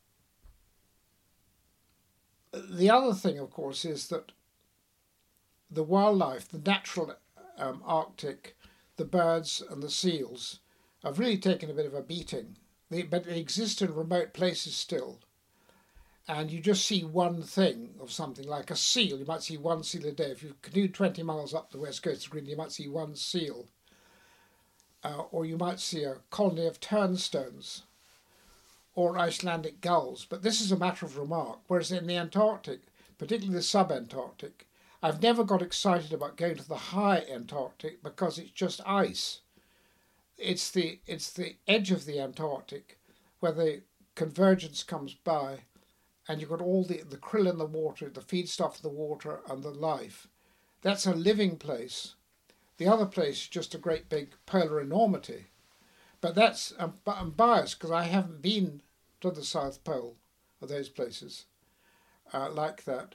The other thing, of course, is that the wildlife, the natural Arctic, the birds and the seals, have really taken a bit of a beating. But they exist in remote places still. And you just see one thing of something, like a seal. You might see one seal a day. If you canoe 20 miles up the west coast of Greenland, you might see one seal. Or you might see a colony of turnstones or Icelandic gulls. But this is a matter of remark. Whereas in the Antarctic, particularly the sub-Antarctic, I've never got excited about going to the high Antarctic because it's just ice. It's the edge of the Antarctic where the convergence comes by, and you've got all the krill in the water, the feedstuff in the water, and the life. That's a living place. The other place is just a great big polar enormity. But I'm biased because I haven't been to the South Pole or those places like that.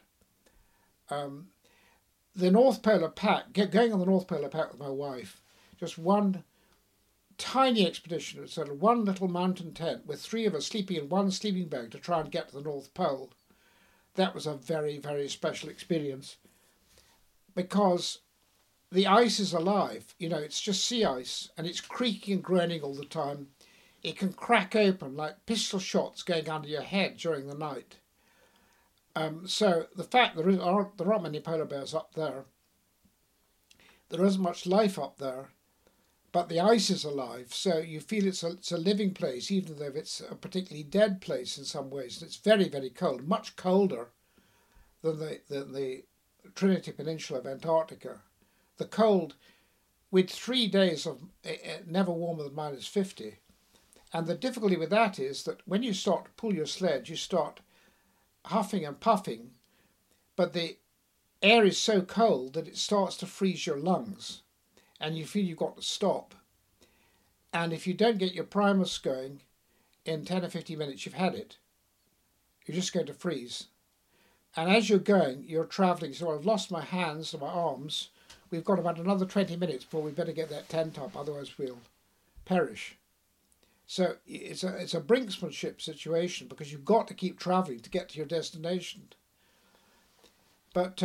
The North Polar Pack, going on the North Polar Pack with my wife, just one tiny expedition. It's sort of one little mountain tent with three of us sleeping in one sleeping bag to try and get to the North Pole. That was a very, very special experience because the ice is alive. You know, it's just sea ice and it's creaking and groaning all the time. It can crack open like pistol shots going under your head during the night. So the fact there aren't many polar bears up there, there isn't much life up there, but the ice is alive, so you feel it's a living place, even though it's a particularly dead place in some ways. And it's very, very cold, much colder than the Trinity Peninsula of Antarctica. The cold, with 3 days of never warmer than -50. And the difficulty with that is that when you start to pull your sled, you start huffing and puffing, but the air is so cold that it starts to freeze your lungs and you feel you've got to stop. And if you don't get your primus going in 10 or 15 minutes, you've had it. You're just going to freeze. And as you're going, you're travelling. So I've lost my hands and my arms. We've got about another 20 minutes before we better get that tent up, otherwise we'll perish. So it's a brinksmanship situation because you've got to keep travelling to get to your destination. But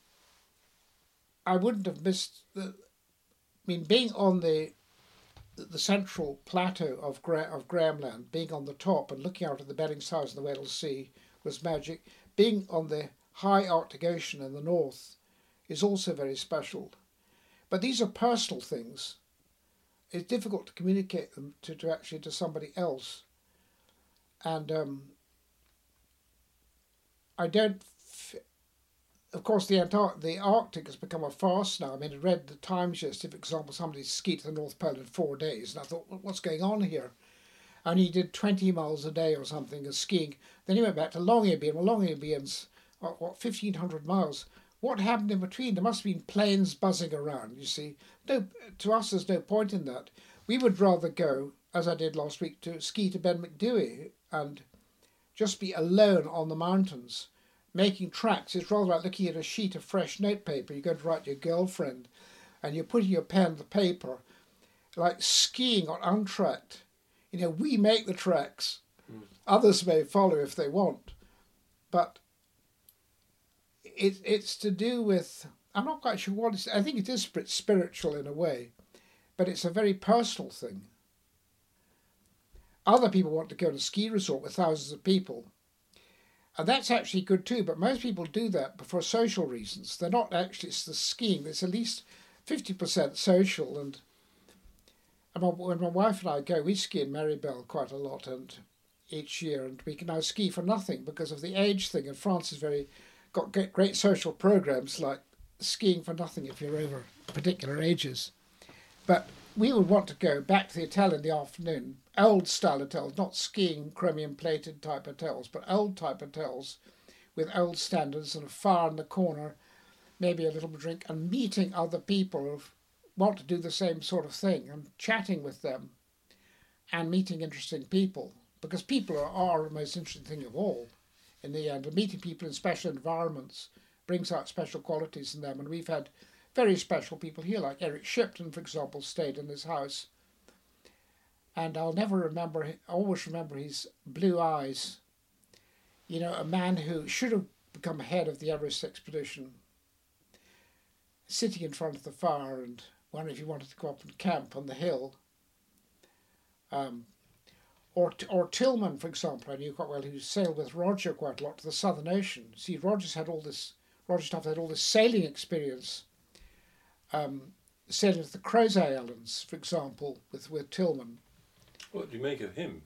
I wouldn't have missed being on the central plateau of Graham Land, being on the top and looking out at the Bellingshausen and the Weddell Sea was magic. Being on the high Arctic Ocean in the north is also very special. But these are personal things. It's difficult to communicate them to somebody else. And I don't... Of course, the Arctic has become a farce now. I mean, I read the Times yesterday, for example, somebody skied to the North Pole in 4 days, and I thought, what's going on here? And he did 20 miles a day or something as skiing. Then he went back to Longyearbyen. Well, Longyearbyens, 1,500 miles. What happened in between? There must have been planes buzzing around, you see. No, to us, there's no point in that. We would rather go, as I did last week, to ski to Ben Macdui and just be alone on the mountains, making tracks. It's rather like looking at a sheet of fresh notepaper. You're going to write your girlfriend, and you're putting your pen to paper, like skiing on untracked. You know, we make the tracks. Others may follow if they want, but it's to do with, I'm not quite sure what it's, I think it is spiritual in a way, but it's a very personal thing. Other people want to go to a ski resort with thousands of people, and that's actually good too, but most people do that for social reasons. They're not actually, it's the skiing, it's at least 50% social, and when my wife and I go, we ski in Maribel quite a lot and each year, and we can now ski for nothing because of the age thing, and France is got great social programs like skiing for nothing if you're over particular ages. But we would want to go back to the hotel in the afternoon, old style hotels, not skiing chromium plated type hotels, but old type hotels with old standards and a fire in the corner, maybe a little drink, and meeting other people who want to do the same sort of thing and chatting with them and meeting interesting people, because people are the most interesting thing of all. In the end, and meeting people in special environments brings out special qualities in them. And we've had very special people here, like Eric Shipton, for example, stayed in this house. And I'll always remember his blue eyes. You know, a man who should have become head of the Everest expedition. sitting in front of the fire and wondering if you wanted to go up and camp on the hill. Or Tillman, for example, I knew quite well, who sailed with Roger quite a lot to the Southern Ocean. See, Roger Tuft had all this sailing experience, sailing to the Crozet Islands, for example, with Tillman. What do you make of him?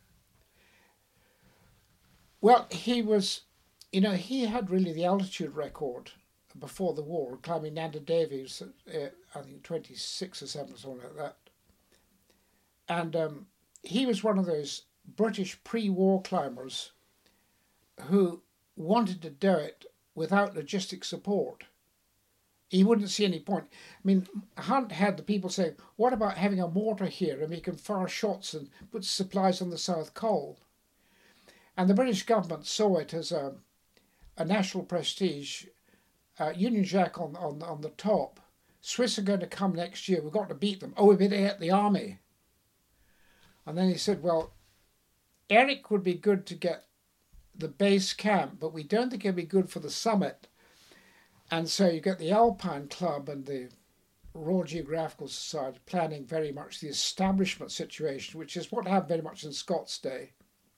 Well, he was, he had really the altitude record before the war, climbing Nanda Devi, I think 26 or 7 or something like that. And he was one of those British pre-war climbers who wanted to do it without logistic support. He wouldn't see any point. I mean, Hunt had the people saying, what about having a mortar here and we can fire shots and put supplies on the South Col? And the British government saw it as a national prestige. Union Jack on the top. Swiss are going to come next year. We've got to beat them. Oh, we better get the army. And then he said, well, Eric would be good to get the base camp, but we don't think it'd be good for the summit. And so you get the Alpine Club and the Royal Geographical Society planning very much the establishment situation, which is what happened very much in Scott's day.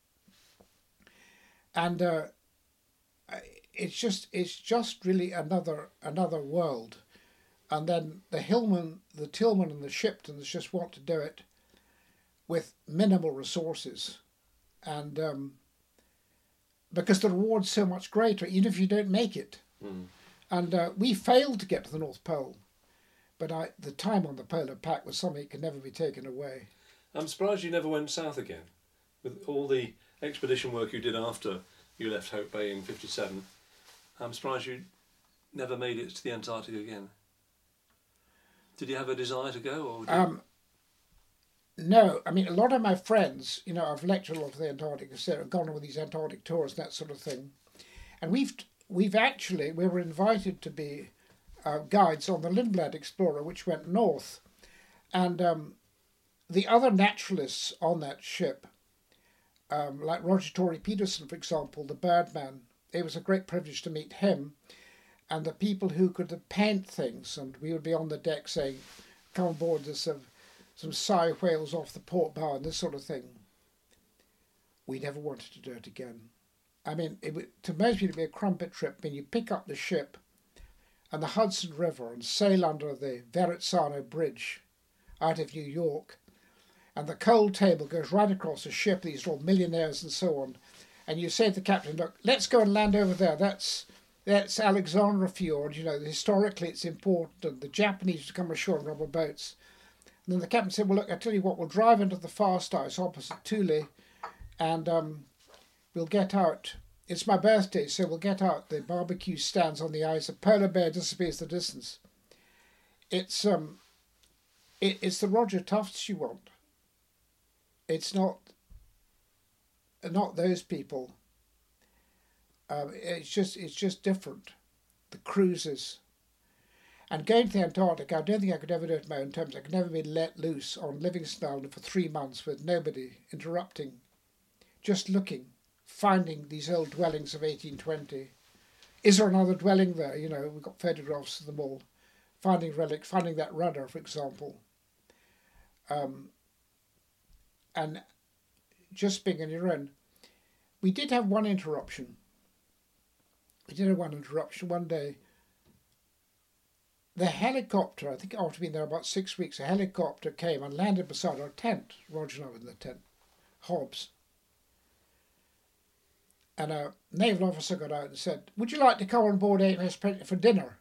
And it's just really another world. And then the Tillman and the Shiptons just want to do it with minimal resources, and because the reward's so much greater, even if you don't make it. And we failed to get to the North Pole, but the time on the polar pack was something that could never be taken away. I'm surprised you never went south again, with all the expedition work you did after you left Hope Bay in '57. I'm surprised you never made it to the Antarctic again. Did you have a desire to go, or? No, I mean, a lot of my friends, I've lectured a lot to the Antarctic, so I've gone on with these Antarctic tours and that sort of thing. And we were invited to be guides on the Lindblad Explorer, which went north. And the other naturalists on that ship, like Roger Tory Peterson, for example, the Birdman, it was a great privilege to meet him. And the people who could paint things, and we would be on the deck saying, come aboard, there's some sei whales off the port bow and this sort of thing. We never wanted to do it again. I mean, to most people, it'd be a crumpet trip. I mean, you pick up the ship and the Hudson River and sail under the Verrazzano Bridge out of New York, and the coal table goes right across the ship, these are all millionaires and so on, and you say to the captain, look, let's go and land over there. That's Alexandra Fjord. Historically it's important, and the Japanese would come ashore in rubber boats. And then the captain said, well, look, I tell you what, we'll drive into the fast ice opposite Thule, and we'll get out. It's my birthday, so we'll get out. The barbecue stands on the ice. A polar bear disappears in the distance. It's the Roger Tufts you want. It's not those people. It's just different. The cruises. And going to the Antarctic, I don't think I could ever do it in my own terms. I could never be let loose on Livingston Island for 3 months with nobody interrupting. Just looking, finding these old dwellings of 1820. Is there another dwelling there? We've got photographs of them all. Finding relics, finding that rudder, for example. And just being on your own. We did have one interruption. One day. The helicopter, I think after being there about 6 weeks, a helicopter came and landed beside our tent. Roger and I were in the tent. Hobbs. And a naval officer got out and said, would you like to come on board HMS Predator for dinner?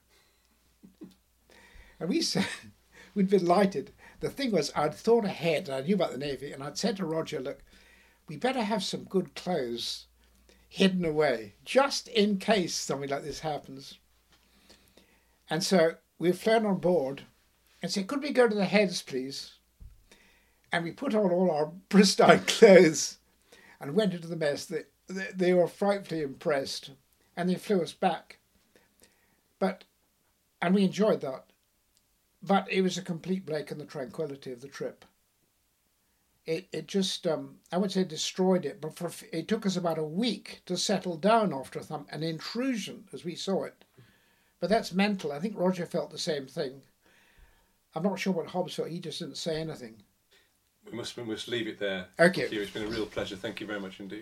And we said, we'd been delighted. The thing was, I'd thought ahead, and I knew about the Navy, and I'd said to Roger, look, we better have some good clothes hidden away, just in case something like this happens. And so we flown on board and said, could we go to the heads, please? And we put on all our pristine clothes and went into the mess. They were frightfully impressed, and they flew us back. And we enjoyed that. But it was a complete break in the tranquility of the trip. It just, I would say destroyed it, but it took us about a week to settle down after an intrusion, as we saw it, But that's mental. I think Roger felt the same thing. I'm not sure what Hobbes felt. He just didn't say anything. We must leave it there. Okay. Thank you. It's been a real pleasure. Thank you very much indeed.